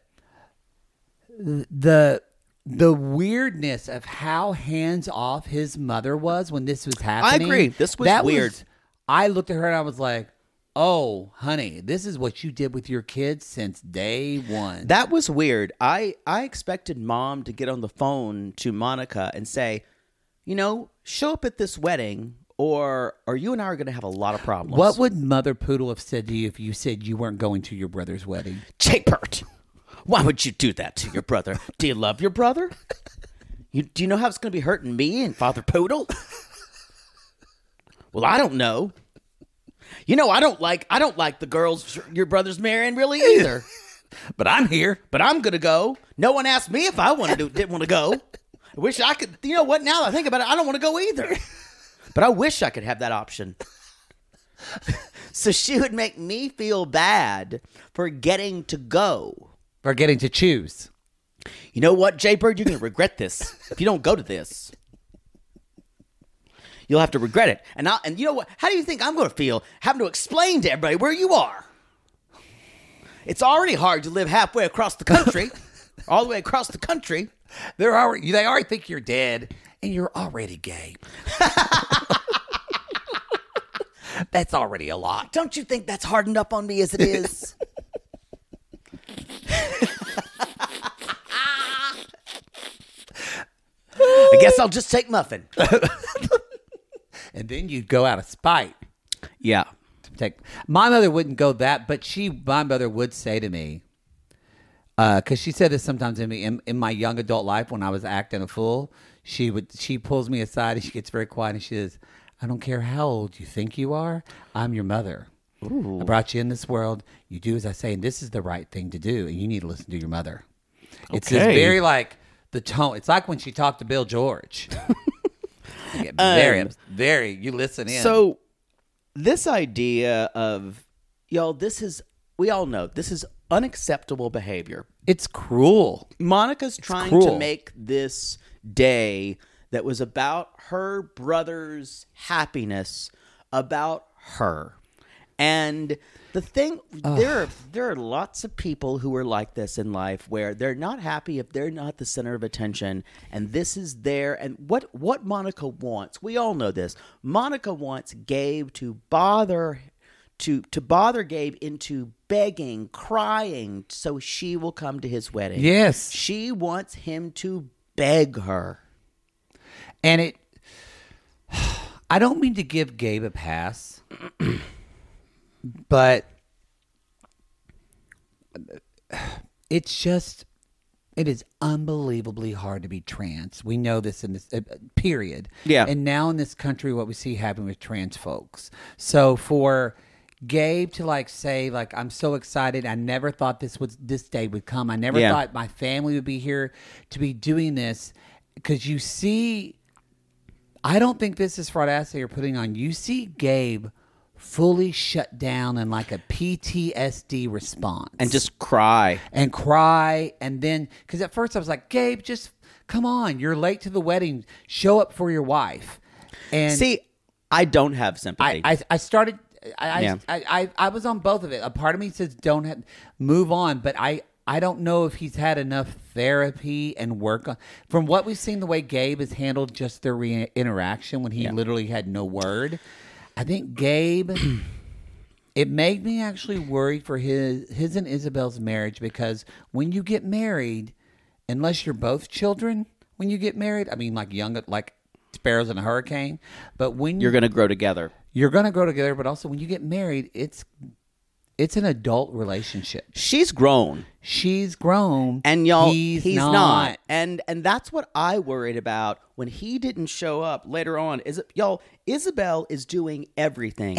the weirdness of how hands off his mother was when this was happening. I agree. This was weird. I looked at her and I was like, oh, honey, this is what you did with your kids since day one. That was weird. I expected Mom to get on the phone to Monica and say, show up at this wedding or you and I are going to have a lot of problems. What would Mother Poodle have said to you if you said you weren't going to your brother's wedding? Japert, why would you do that to your brother? Do you love your brother? Do you know how it's going to be hurting me and Father Poodle? Well, I don't know. I don't like the girls your brother's marrying really either. But I'm here. But I'm going to go. No one asked me if I didn't want to go. I wish I could. You know what? Now that I think about it, I don't want to go either. But I wish I could have that option. So she would make me feel bad for getting to go. For getting to choose. You know what, Jay Bird? You're going to regret this if you don't go to this. You'll have to regret it. And you know what? How do you think I'm going to feel having to explain to everybody where you are? It's already hard to live halfway across the country, all the way across the country. They already think you're dead, and you're already gay. That's already a lot. Don't you think that's hard enough on me as it is? I guess I'll just take Muffin. And then you'd go out of spite. Yeah. My mother wouldn't go that, but my mother would say to me, because she said this sometimes in my young adult life when I was acting a fool, she pulls me aside and she gets very quiet and she says, I don't care how old you think you are, I'm your mother. Ooh. I brought you in this world. You do as I say, and this is the right thing to do, and you need to listen to your mother. Okay. It's this very like the tone. It's like when she talked to Bill George. Very, you listen in. So this idea of, y'all, we all know this is unacceptable behavior. It's cruel. Monica's trying to make this day that was about her brother's happiness, about her. And the thing, there are lots of people who are like this in life where they're not happy if they're not the center of attention, and this is there. And what Monica wants, we all know this. Monica wants Gabe to bother Gabe into begging, crying, so she will come to his wedding. Yes. She wants him to beg her. And I don't mean to give Gabe a pass, but it is unbelievably hard to be trans. We know this in this period. Yeah. And now in this country, what we see happen with trans folks. So for Gabe to say I'm so excited. I never thought this day would come. I never thought my family would be here to be doing this, because you see, I don't think this is fraudacity you're putting on. You see Gabe fully shut down in like a PTSD response. And just cry. And then, because at first I was like, Gabe, just come on. You're late to the wedding. Show up for your wife. And see, I don't have sympathy. I started, I was on both of it. A part of me says move on, but I don't know if he's had enough therapy and work on. From what we've seen, the way Gabe has handled just their interaction when he literally had no word, I think Gabe, it made me actually worried for his and Isabel's marriage, because when you get married, unless you're both children, when you get married, I mean, like young, like sparrows in a hurricane, but when you're going to grow together. You're going to grow together, but also when you get married, it's an adult relationship. She's grown. And y'all, he's not. And that's what I worried about when he didn't show up later on. Isabel is doing everything.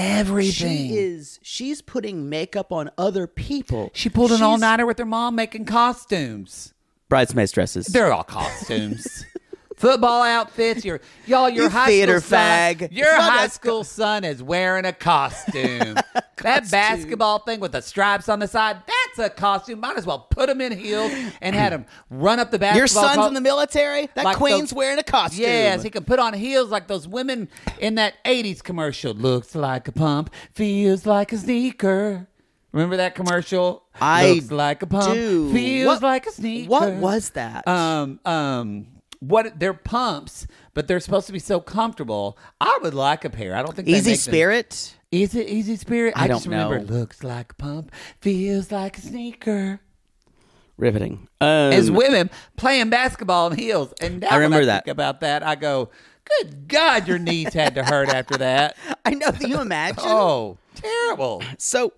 She's putting makeup on other people. She pulled an all-nighter with her mom making costumes. Bridesmaids dresses. They're all costumes. Football outfits. Your high theater school fag. Son, your high school son is wearing a costume. That basketball thing with the stripes on the side, that's a costume. Might as well put him in heels and had him run up the basketball. Your son's in the military? That queen's wearing a costume. Yes, he can put on heels like those women in that 80s commercial. Looks like a pump, feels like a sneaker. Remember that commercial? Looks like a pump, feels like a sneaker. What was that? They're pumps, but they're supposed to be so comfortable. I would like a pair. I don't think Easy Spirit. Is it Easy Spirit? I don't just remember. know. Looks like a pump, feels like a sneaker. Riveting. As women playing basketball in heels, and I remember that. Think about that, I go, "Good God, your knees had to hurt after that." I know. Can you imagine? Oh, terrible. So,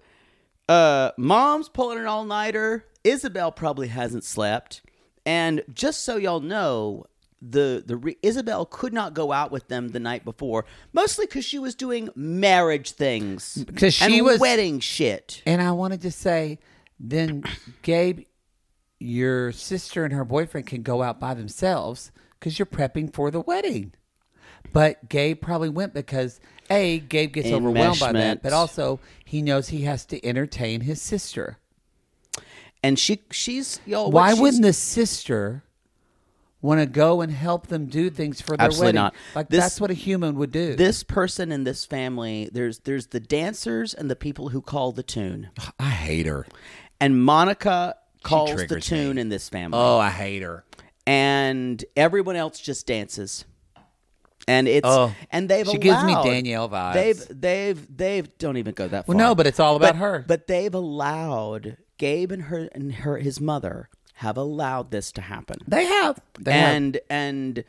mom's pulling an all-nighter. Isabel probably hasn't slept, and just so y'all know, Isabel could not go out with them the night before, mostly because she was doing marriage things, because she was wedding shit. And I wanted to say, then Gabe, your sister and her boyfriend can go out by themselves because you're prepping for the wedding. But Gabe probably went because Gabe gets overwhelmed by that, but also he knows he has to entertain his sister. And she's why wouldn't the sister want to go and help them do things for their Absolutely wedding? not. That's what a human would do. This person in this family, there's the dancers and the people who call the tune. I hate her. And Monica calls the tune in this family. Oh, I hate her. And everyone else just dances. And it's and they've she allowed, gives me Danielle vibes. They've don't even go that far. Well, no, but it's all about her. But they've allowed Gabe and his mother have allowed this to happen. They have. And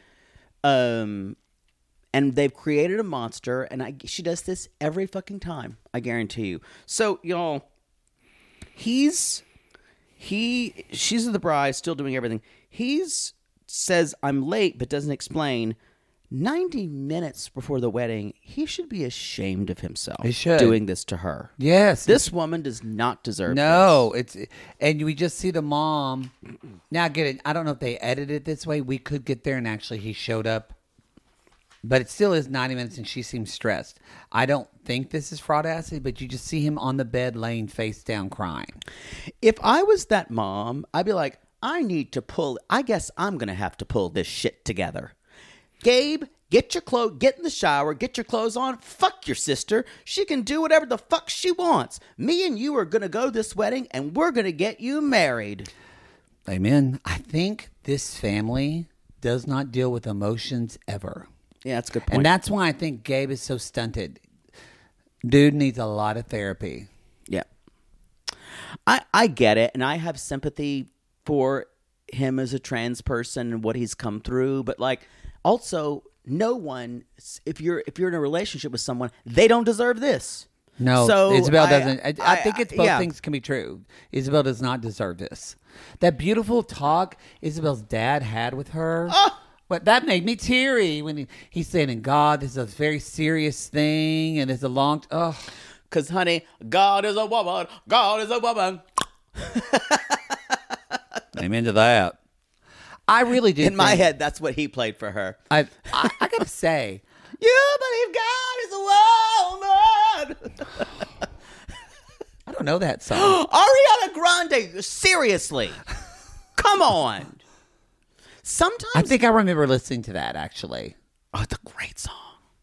they've created a monster, and she does this every fucking time. I guarantee you. So y'all, she's the bride, still doing everything. Says I'm late, but doesn't explain. 90 minutes before the wedding, he should be ashamed of himself. He should. Doing this to her. Yes. This woman does not deserve this. And we just see the mom. Now, get it. I don't know if they edited it this way. We could get there and actually he showed up. But it still is 90 minutes and she seems stressed. I don't think this is fraudacity, but you just see him on the bed laying face down crying. If I was that mom, I'd be like, I guess I'm going to have to pull this shit together. Gabe, get in the shower, get your clothes on. Fuck your sister. She can do whatever the fuck she wants. Me and you are going to go to this wedding, and we're going to get you married. Amen. I think this family does not deal with emotions ever. Yeah, that's a good point. And that's why I think Gabe is so stunted. Dude needs a lot of therapy. Yeah. I get it, and I have sympathy for him as a trans person and what he's come through, but like also no one, if you're in a relationship with someone, they don't deserve this. No, so Isabel doesn't. I think it's both things can be true. Isabel does not deserve this. That beautiful talk Isabel's dad had with her, but that made me teary when he's saying, "In God, this is a very serious thing, and it's a long." Because, honey, God is a woman. God is a woman. Amen to that. I really do. In my head, that's what he played for her. I gotta say, You believe God is a woman. I don't know that song. Ariana Grande, seriously. Come on. Sometimes. I think I remember listening to that, actually. Oh, it's a great song.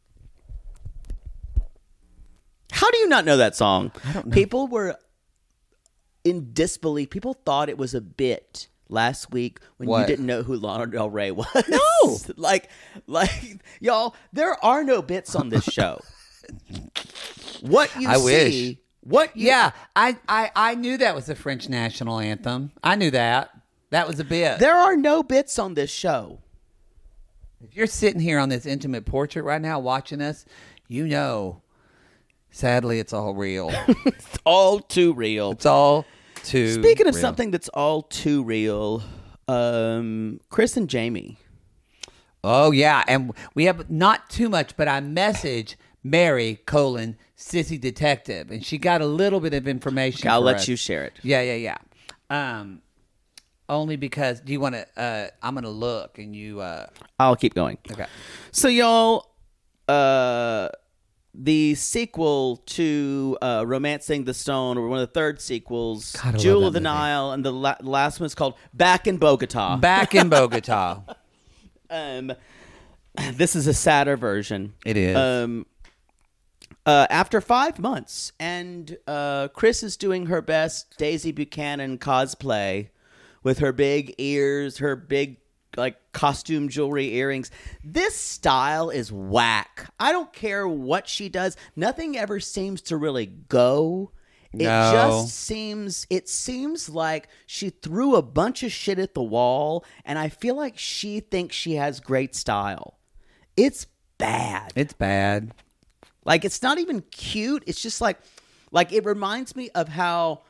How do you not know that song? I don't know. People were in disbelief. People thought it was a bit last week when What? you didn't know who Lana Del Rey was. No. like, y'all, there are no bits on this show. What you I see. wish. What you, Yeah, I knew that was the French national anthem. I knew that. That was a bit. There are no bits on this show. If you're sitting here on this intimate portrait right now watching us, you know, sadly, it's all real. It's all too real. It's all too Speaking of real. something that's all too real, Chris and Jamie. Oh, yeah. And we have not too much, but I messaged Mary, Sissy Detective, and she got a little bit of information. I'll for let us. you share it. Yeah. Only because, do you want to, I'm going to look and you, I'll keep going. okay. So, y'all, the sequel to Romancing the Stone, or one of the third sequels, God, I love Jewel that of the movie. Nile, and the last one is called Back in Bogota. Back in Bogota. This is a sadder version. It is. After 5 months, and Chris is doing her best Daisy Buchanan cosplay with her big ears, her big costume jewelry, earrings. This style is whack. I don't care what she does. Nothing ever seems to really go. It No. just seems like she threw a bunch of shit at the wall, and I feel like she thinks she has great style. It's bad. It's bad. Like, it's not even cute. It's just like it reminds me of how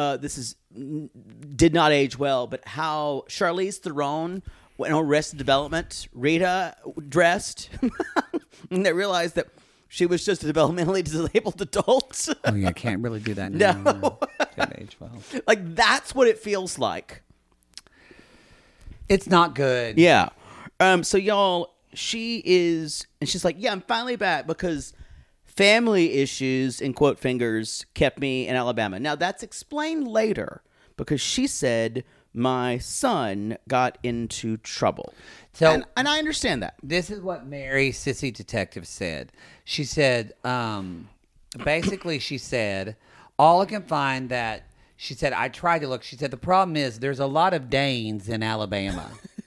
did not age well, but how Charlize Theron, when on Arrested Development, Rita dressed, and they realized that she was just a developmentally disabled adult. Oh, yeah, I can't really do that now. No. At age 12. Like, that's what it feels like. It's not good. Yeah. So y'all, she's like, yeah, I'm finally back because family issues, in quote fingers, kept me in Alabama. Now, that's explained later because she said my son got into trouble. So- and I understand that. This is what Mary, Sissy Detective, said. She said, basically, she said, all I can find that, she said, I tried to look. She said, the problem is there's a lot of Danes in Alabama.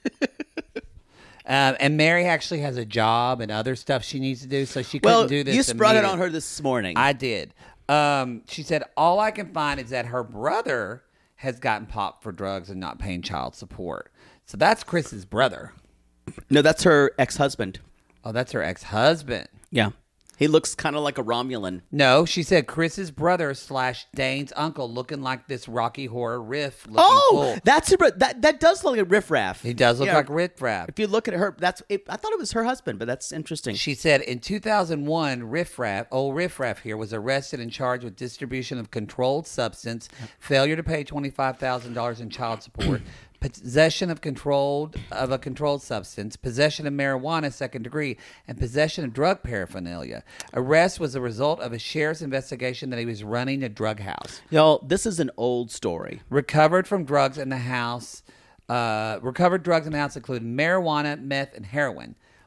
And Mary actually has a job and other stuff she needs to do, so she couldn't do this. You sprung it on immediately. her this morning. I did. She said, all I can find is that her brother has gotten popped for drugs and not paying child support. So that's Chris's brother. No, that's her ex-husband. Oh, that's her ex-husband. Yeah. He looks kind of like a Romulan. No, she said Chris's brother / Dane's uncle, looking like this Rocky Horror Riff. Oh, that's that does look like a riffraff. He does look Yeah. like Riff Raff. If you look at her, I thought it was her husband, but that's interesting. She said in 2001, old Riff Raff here, was arrested and charged with distribution of controlled substance, failure to pay $25,000 in child support, possession of a controlled substance, possession of marijuana second degree, and possession of drug paraphernalia. Arrest was a result of a sheriff's investigation that he was running a drug house. Y'all, this is an old story. Recovered drugs in the house included marijuana, meth, and heroin.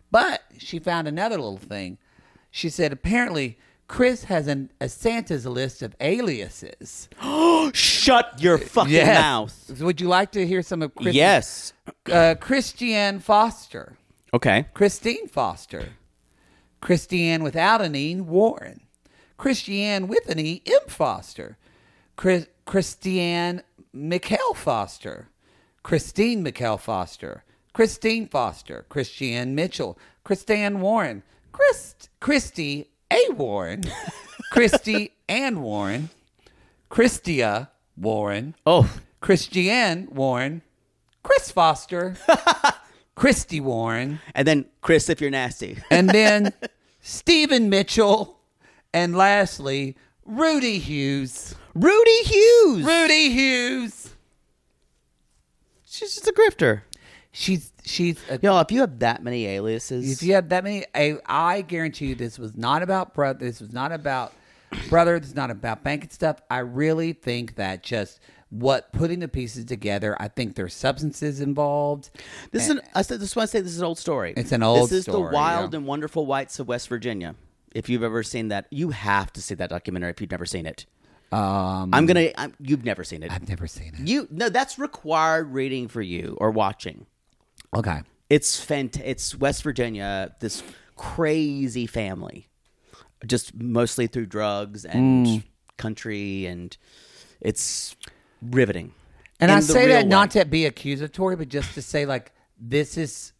But she found another little thing. She said apparently Chris has a Santa's list of aliases. Shut your fucking mouth. Would you like to hear some of Chris? Yes. Christiane Foster. Okay. Christine Foster. Christiane without an E, Warren. Christiane with an E, M. Foster. Christiane Mikkel Foster. Christine Mikkel Foster. Christine Foster. Christiane Mitchell. Christiane Warren. Christy A. Warren. Christy Ann Warren. Christia Warren. Oh. Christiane Warren. Chris Foster. Christy Warren. And then Chris, if you're nasty. And then Stephen Mitchell. And lastly, Rudy Hughes. Rudy Hughes. Rudy Hughes. She's just a grifter. She's Y'all, if you have that many aliases. if you have that many, I guarantee you this was not about brother. This was not about brother. This is not about banking stuff. I really think that just putting the pieces together. I think there's substances involved. This is I just want to say this is an old story. It's an old This is story, the Wild yeah. and Wonderful Whites of West Virginia. If you've ever seen that, you have to see that documentary if you've never seen it. You've never seen it. I've never seen it. No, that's required reading for you or watching. Okay. It's It's West Virginia, this crazy family, just mostly through drugs and country, and it's riveting. And In I the say real that not way. to be accusatory, but just to say like this is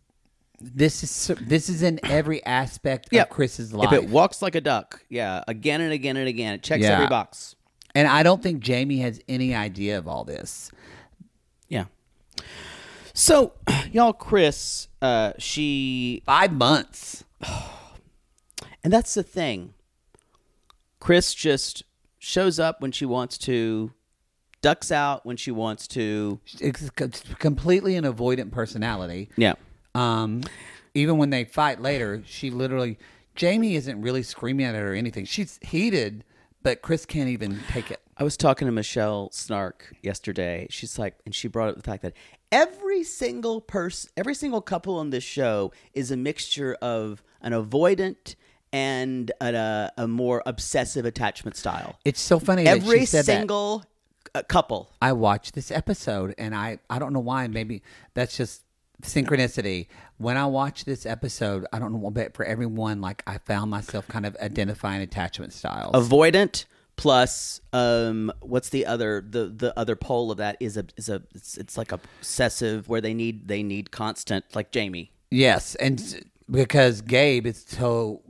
in every aspect of Chris's life. If it walks like a duck, again and again and again, it checks Yeah. every box. And I don't think Jamie has any idea of all this. Yeah. So, y'all, Chris, she... 5 months. And that's the thing. Chris just shows up when she wants to, ducks out when she wants to. It's completely an avoidant personality. Yeah. Even when they fight later, Jamie isn't really screaming at her or anything. She's heated, but Chris can't even take it. I was talking to Michelle Snark yesterday. She's like, and she brought up the fact that every single couple on this show is a mixture of an avoidant and a more obsessive attachment style. It's so funny that Every she said single couple. I watched this episode, and I don't know why. Maybe that's just synchronicity. When I watched this episode, I don't know, but for everyone, like I found myself kind of identifying attachment styles. Avoidant plus what's the other pole of that it's like obsessive where they need constant, like Jamie. Yes, and because Isabel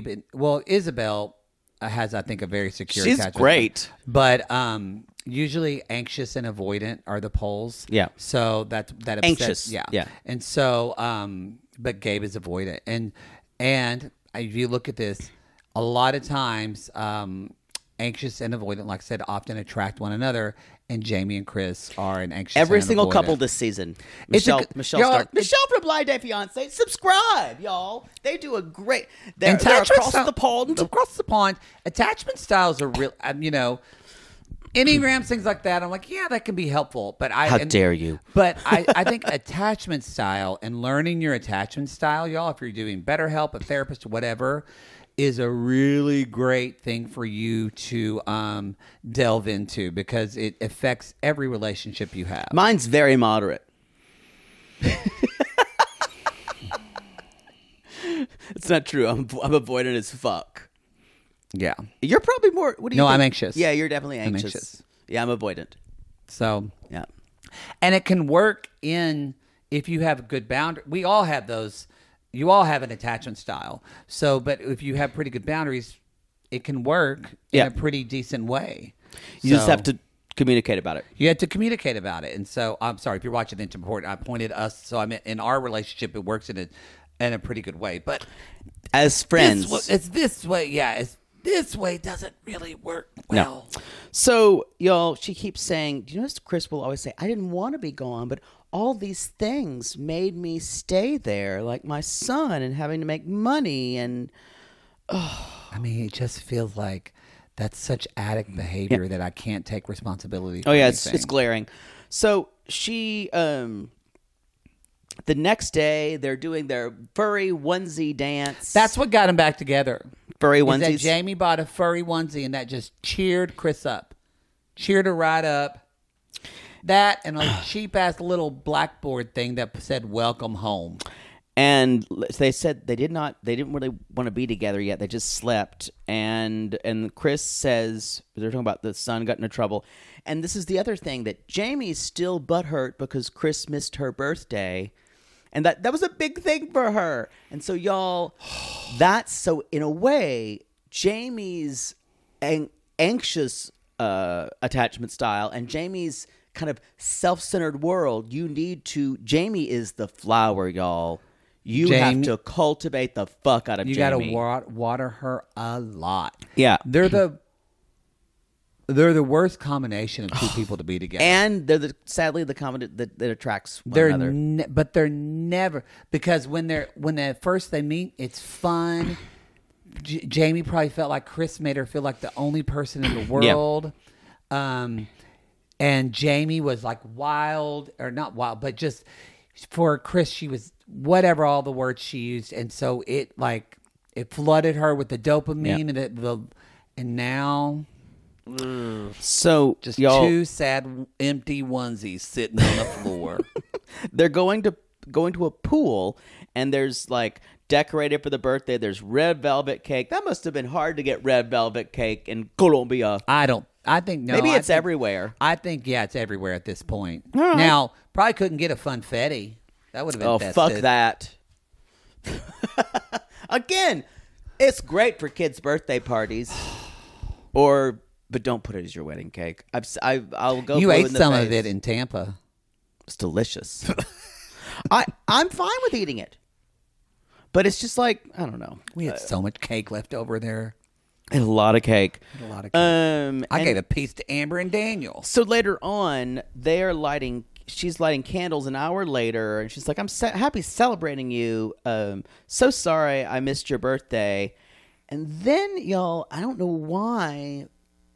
has, I think, a very secure She's attachment. great. But usually anxious and avoidant are the poles. Yeah. So that Anxious, Yeah. yeah. And so but Gabe is avoidant. And if you look at this, a lot of times anxious and avoidant, like I said, often attract one another. And Jamie and Chris are an anxious Every and single avoidant. couple this season. It's a Michelle g- y'all, Stark. Michelle from Blind Date Fiance. Subscribe, y'all. They do a great. They're Attachment across style- the pond. Across the pond, attachment styles are real. Enneagrams, things like that. I'm like, yeah, that can be helpful. But How dare you? But I think attachment style and learning your attachment style, y'all, if you're doing BetterHelp, a therapist, or whatever, is a really great thing for you to delve into because it affects every relationship you have. Mine's very moderate. It's not true. I'm avoidant as fuck. Yeah. You're probably more. What do you? No, think? I'm anxious. Yeah, you're definitely I'm anxious. anxious. Yeah, I'm avoidant. So, Yeah. and it can work if you have a good boundary. We all have those. You all have an attachment style. So, but if you have pretty good boundaries, it can work in a pretty decent way. You just have to communicate about it. You had to communicate about it. And so, I'm sorry, if you're watching the Intimate Report, I pointed us. So, I mean, in our relationship, it works in a pretty good way. But As friends. it's this way. Yeah, this way doesn't really work well. No. So, y'all, she keeps saying, do you notice Chris will always say, I didn't want to be gone, but all these things made me stay there, like my son and having to make money. And I mean, it just feels like that's such addict behavior that I can't take responsibility for oh, yeah, anything. it's glaring. So she The next day, they're doing their furry onesie dance. That's what got them back together. furry Is onesies. that Jamie bought a furry onesie, and that just cheered Chris up. Cheered her right up. That and a cheap-ass little blackboard thing that said, welcome home. And they said they didn't really want to be together yet. They just slept. And Chris says, they're talking about the son got into trouble. And this is the other thing, that Jamie's still butthurt because Chris missed her birthday. And that was a big thing for her. And so, y'all, so in a way, Jamie's anxious attachment style and Jamie's kind of self-centered world, Jamie is the flower, y'all. You have to cultivate the fuck out of Jamie. You got to water her a lot. Yeah. They're the worst combination of two people to be together. And they're sadly the combination that attracts one another. But they're never, because when they first they meet, it's fun. Jamie probably felt like Chris made her feel like the only person in the world. Yeah. And Jamie was like wild, or not wild, but just for Chris, she was whatever all the words she used, and so it flooded her with the dopamine and now. So just y'all, two sad empty onesies sitting on the floor. They're going to a pool, and there's like decorated for the birthday. There's red velvet cake. That must have been hard to get red velvet cake in Colombia. I think no. Maybe it's everywhere. I think it's everywhere at this point. Right. Now, probably couldn't get a funfetti. That would have been bested. Fuck that. Again, it's great for kids' birthday parties, but don't put it as your wedding cake. I'll go. You blue ate in the some face. of it in Tampa. It's delicious. I'm fine with eating it, but it's just like, I don't know. We had so much cake left over there. And a lot of cake. I gave a piece to Amber and Daniel. So later on, she's lighting candles an hour later, and she's like, I'm happy celebrating you. So sorry I missed your birthday. And then, y'all, I don't know why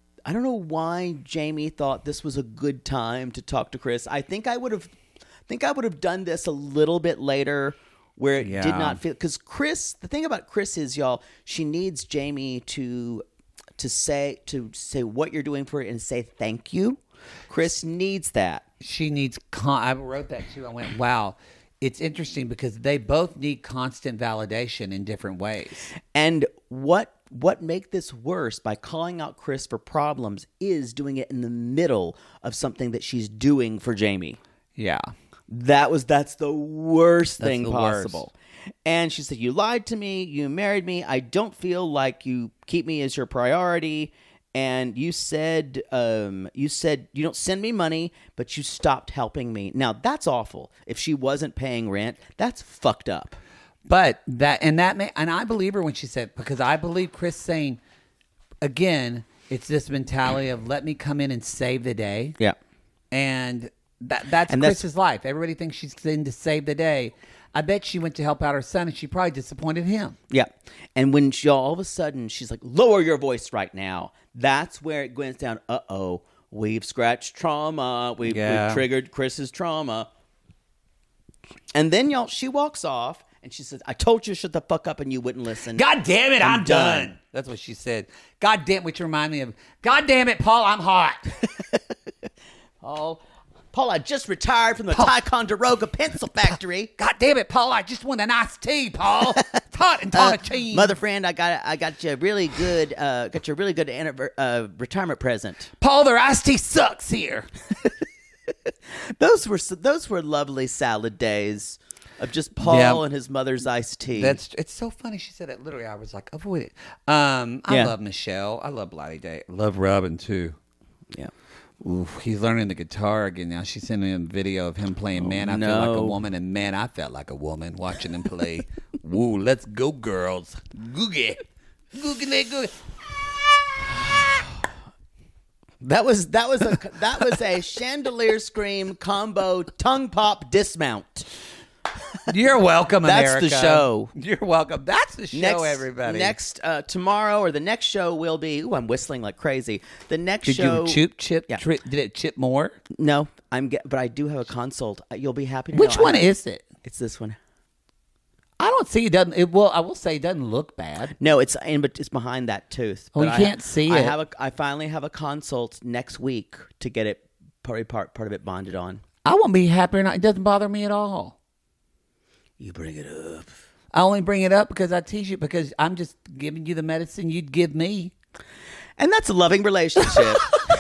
Jamie thought this was a good time to talk to Chris. I think I would have done this a little bit later, where it did not feel, because Chris, the thing about Chris is, y'all, she needs Jamie to say what you're doing for her and say thank you. Chris needs that. She needs. I wrote that too. I went, wow. It's interesting because they both need constant validation in different ways. And what make this worse by calling out Chris for problems is doing it in the middle of something that she's doing for Jamie. Yeah. That's the worst thing possible. Worst. And she said, you lied to me. You married me. I don't feel like you keep me as your priority. And you said you don't send me money, but you stopped helping me. Now, that's awful. If she wasn't paying rent, that's fucked up. But and I believe her when she said, because I believe Chris saying, again, it's this mentality of let me come in and save the day. Yeah. And that's Chris's life. Everybody thinks she's in to save the day. I bet she went to help out her son, and she probably disappointed him. Yeah. And when all of a sudden she's like, lower your voice right now, that's where it goes down. Uh-oh, we've scratched trauma. We've triggered Chris's trauma. And then, y'all, she walks off, and she says, I told you to shut the fuck up, and you wouldn't listen. God damn it, I'm done. That's what she said. God damn, which remind me of, God damn it, Paul, I'm hot. Paul, I just retired from the Ticonderoga pencil factory. God damn it, Paul! I just want an iced tea, Paul. It's hot and cheese. Mother friend, I got you a really good retirement present. Paul, their iced tea sucks here. Those were lovely salad days of just Paul and his mother's iced tea. It's so funny. She said that literally. I was like, avoid it. I love Michelle. I love Bloody Day. I love Robin too. Yeah. Ooh, he's learning the guitar again now. She's sending him a video of him playing Man, I Feel Like a Woman, and Man, I Felt Like a Woman watching him play. Woo, let's go, girls. Googie. Googie. That was a chandelier scream combo tongue pop dismount. You're welcome, That's America. the show. You're welcome. That's the show, everybody. Tomorrow or the next show will be. Ooh, I'm whistling like crazy. The next Did show. you chip? Yeah. Did it chip more? No, but I do have a consult. You'll be happy to Which know. one is it? It's this one. I don't see it. Doesn't it? Well, I will say it doesn't look bad. No, it's behind that tooth. Oh, But you I can't see it. I finally have a consult next week to get it part of it bonded on. I won't be happy or not. It doesn't bother me at all. You bring it up. I only bring it up because I tease you because I'm just giving you the medicine you'd give me. And that's a loving relationship.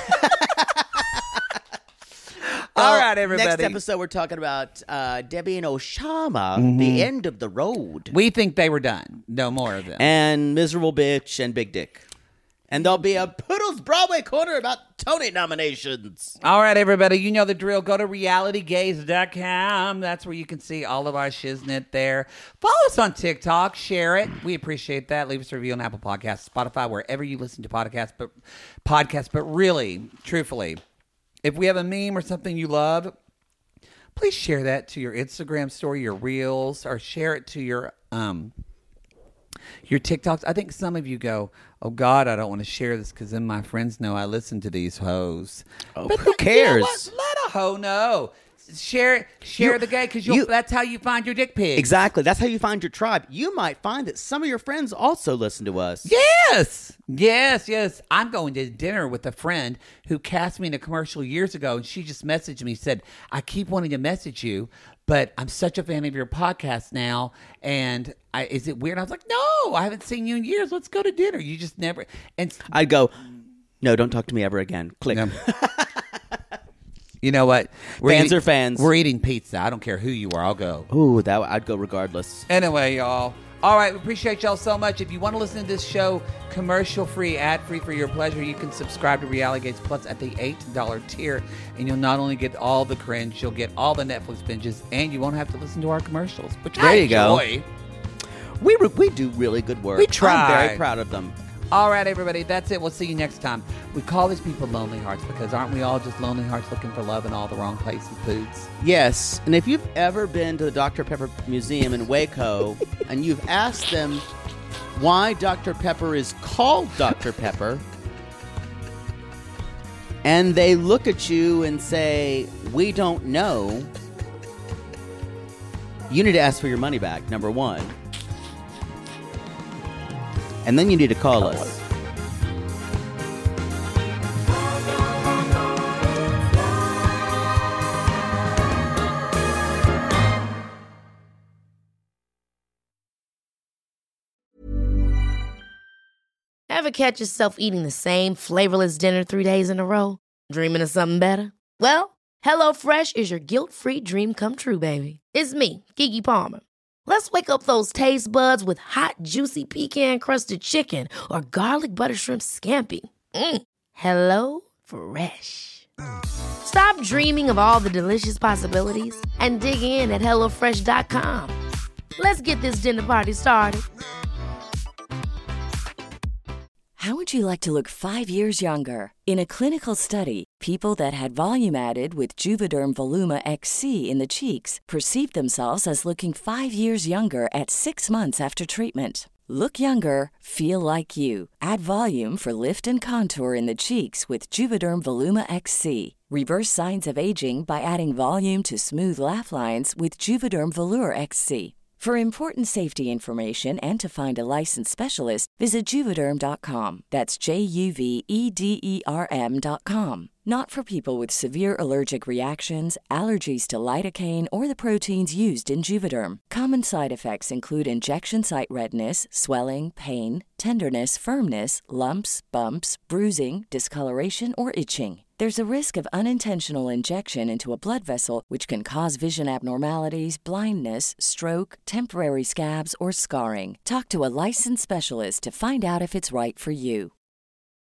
All right, everybody. Next episode, we're talking about Debbie and Oshama, the end of the road. We think they were done. No more of them. And Miserable Bitch and Big Dick. And there'll be a Poodles Broadway corner about Tony nominations. All right, everybody. You know the drill. Go to realitygaze.com. That's where you can see all of our shiznit there. Follow us on TikTok. Share it. We appreciate that. Leave us a review on Apple Podcasts, Spotify, wherever you listen to podcasts. But really, truthfully, if we have a meme or something you love, please share that to your Instagram story, your Reels, or share it to your TikToks. I think some of you go, oh, God, I don't want to share this because then my friends know I listen to these hoes. Oh, but who cares? You know what? Let a hoe know. Share the gay because that's how you find your dick pics. Exactly. That's how you find your tribe. You might find that some of your friends also listen to us. Yes. I'm going to dinner with a friend who cast me in a commercial years ago, and she just messaged me, said, I keep wanting to message you, but I'm such a fan of your podcast now, and is it weird? I was like, no, I haven't seen you in years. Let's go to dinner. You just never. And I'd go, no, don't talk to me ever again. Click. No. You know what? Fans are fans. We're eating pizza. I don't care who you are. I'll go. Ooh, I'd go regardless. Anyway, y'all. All right, we appreciate y'all so much. If you want to listen to this show commercial-free, ad-free for your pleasure, you can subscribe to Reality Gaze Plus at the $8 tier, and you'll not only get all the cringe, you'll get all the Netflix binges, and you won't have to listen to our commercials, which I enjoy. We do really good work. We try. I'm very proud of them. All right, everybody, that's it. We'll see you next time. We call these people lonely hearts because aren't we all just lonely hearts looking for love in all the wrong places, foods? Yes, and if you've ever been to the Dr. Pepper Museum in Waco and you've asked them why Dr. Pepper is called Dr. Pepper, and they look at you and say, we don't know, you need to ask for your money back, number one. And then you need to call us. Ever catch yourself eating the same flavorless dinner 3 days in a row? Dreaming of something better? Well, HelloFresh is your guilt-free dream come true, baby. It's me, Keke Palmer. Let's wake up those taste buds with hot, juicy pecan-crusted chicken or garlic butter shrimp scampi. Hello Fresh. Stop dreaming of all the delicious possibilities and dig in at HelloFresh.com. Let's get this dinner party started. How would you like to look 5 years younger? In a clinical study, people that had volume added with Juvederm Voluma XC in the cheeks perceived themselves as looking 5 years younger at 6 months after treatment. Look younger, feel like you. Add volume for lift and contour in the cheeks with Juvederm Voluma XC. Reverse signs of aging by adding volume to smooth laugh lines with Juvederm Volure XC. For important safety information and to find a licensed specialist, visit Juvederm.com. That's JUVEDERM.com. Not for people with severe allergic reactions, allergies to lidocaine, or the proteins used in Juvederm. Common side effects include injection site redness, swelling, pain, tenderness, firmness, lumps, bumps, bruising, discoloration, or itching. There's a risk of unintentional injection into a blood vessel, which can cause vision abnormalities, blindness, stroke, temporary scabs, or scarring. Talk to a licensed specialist to find out if it's right for you.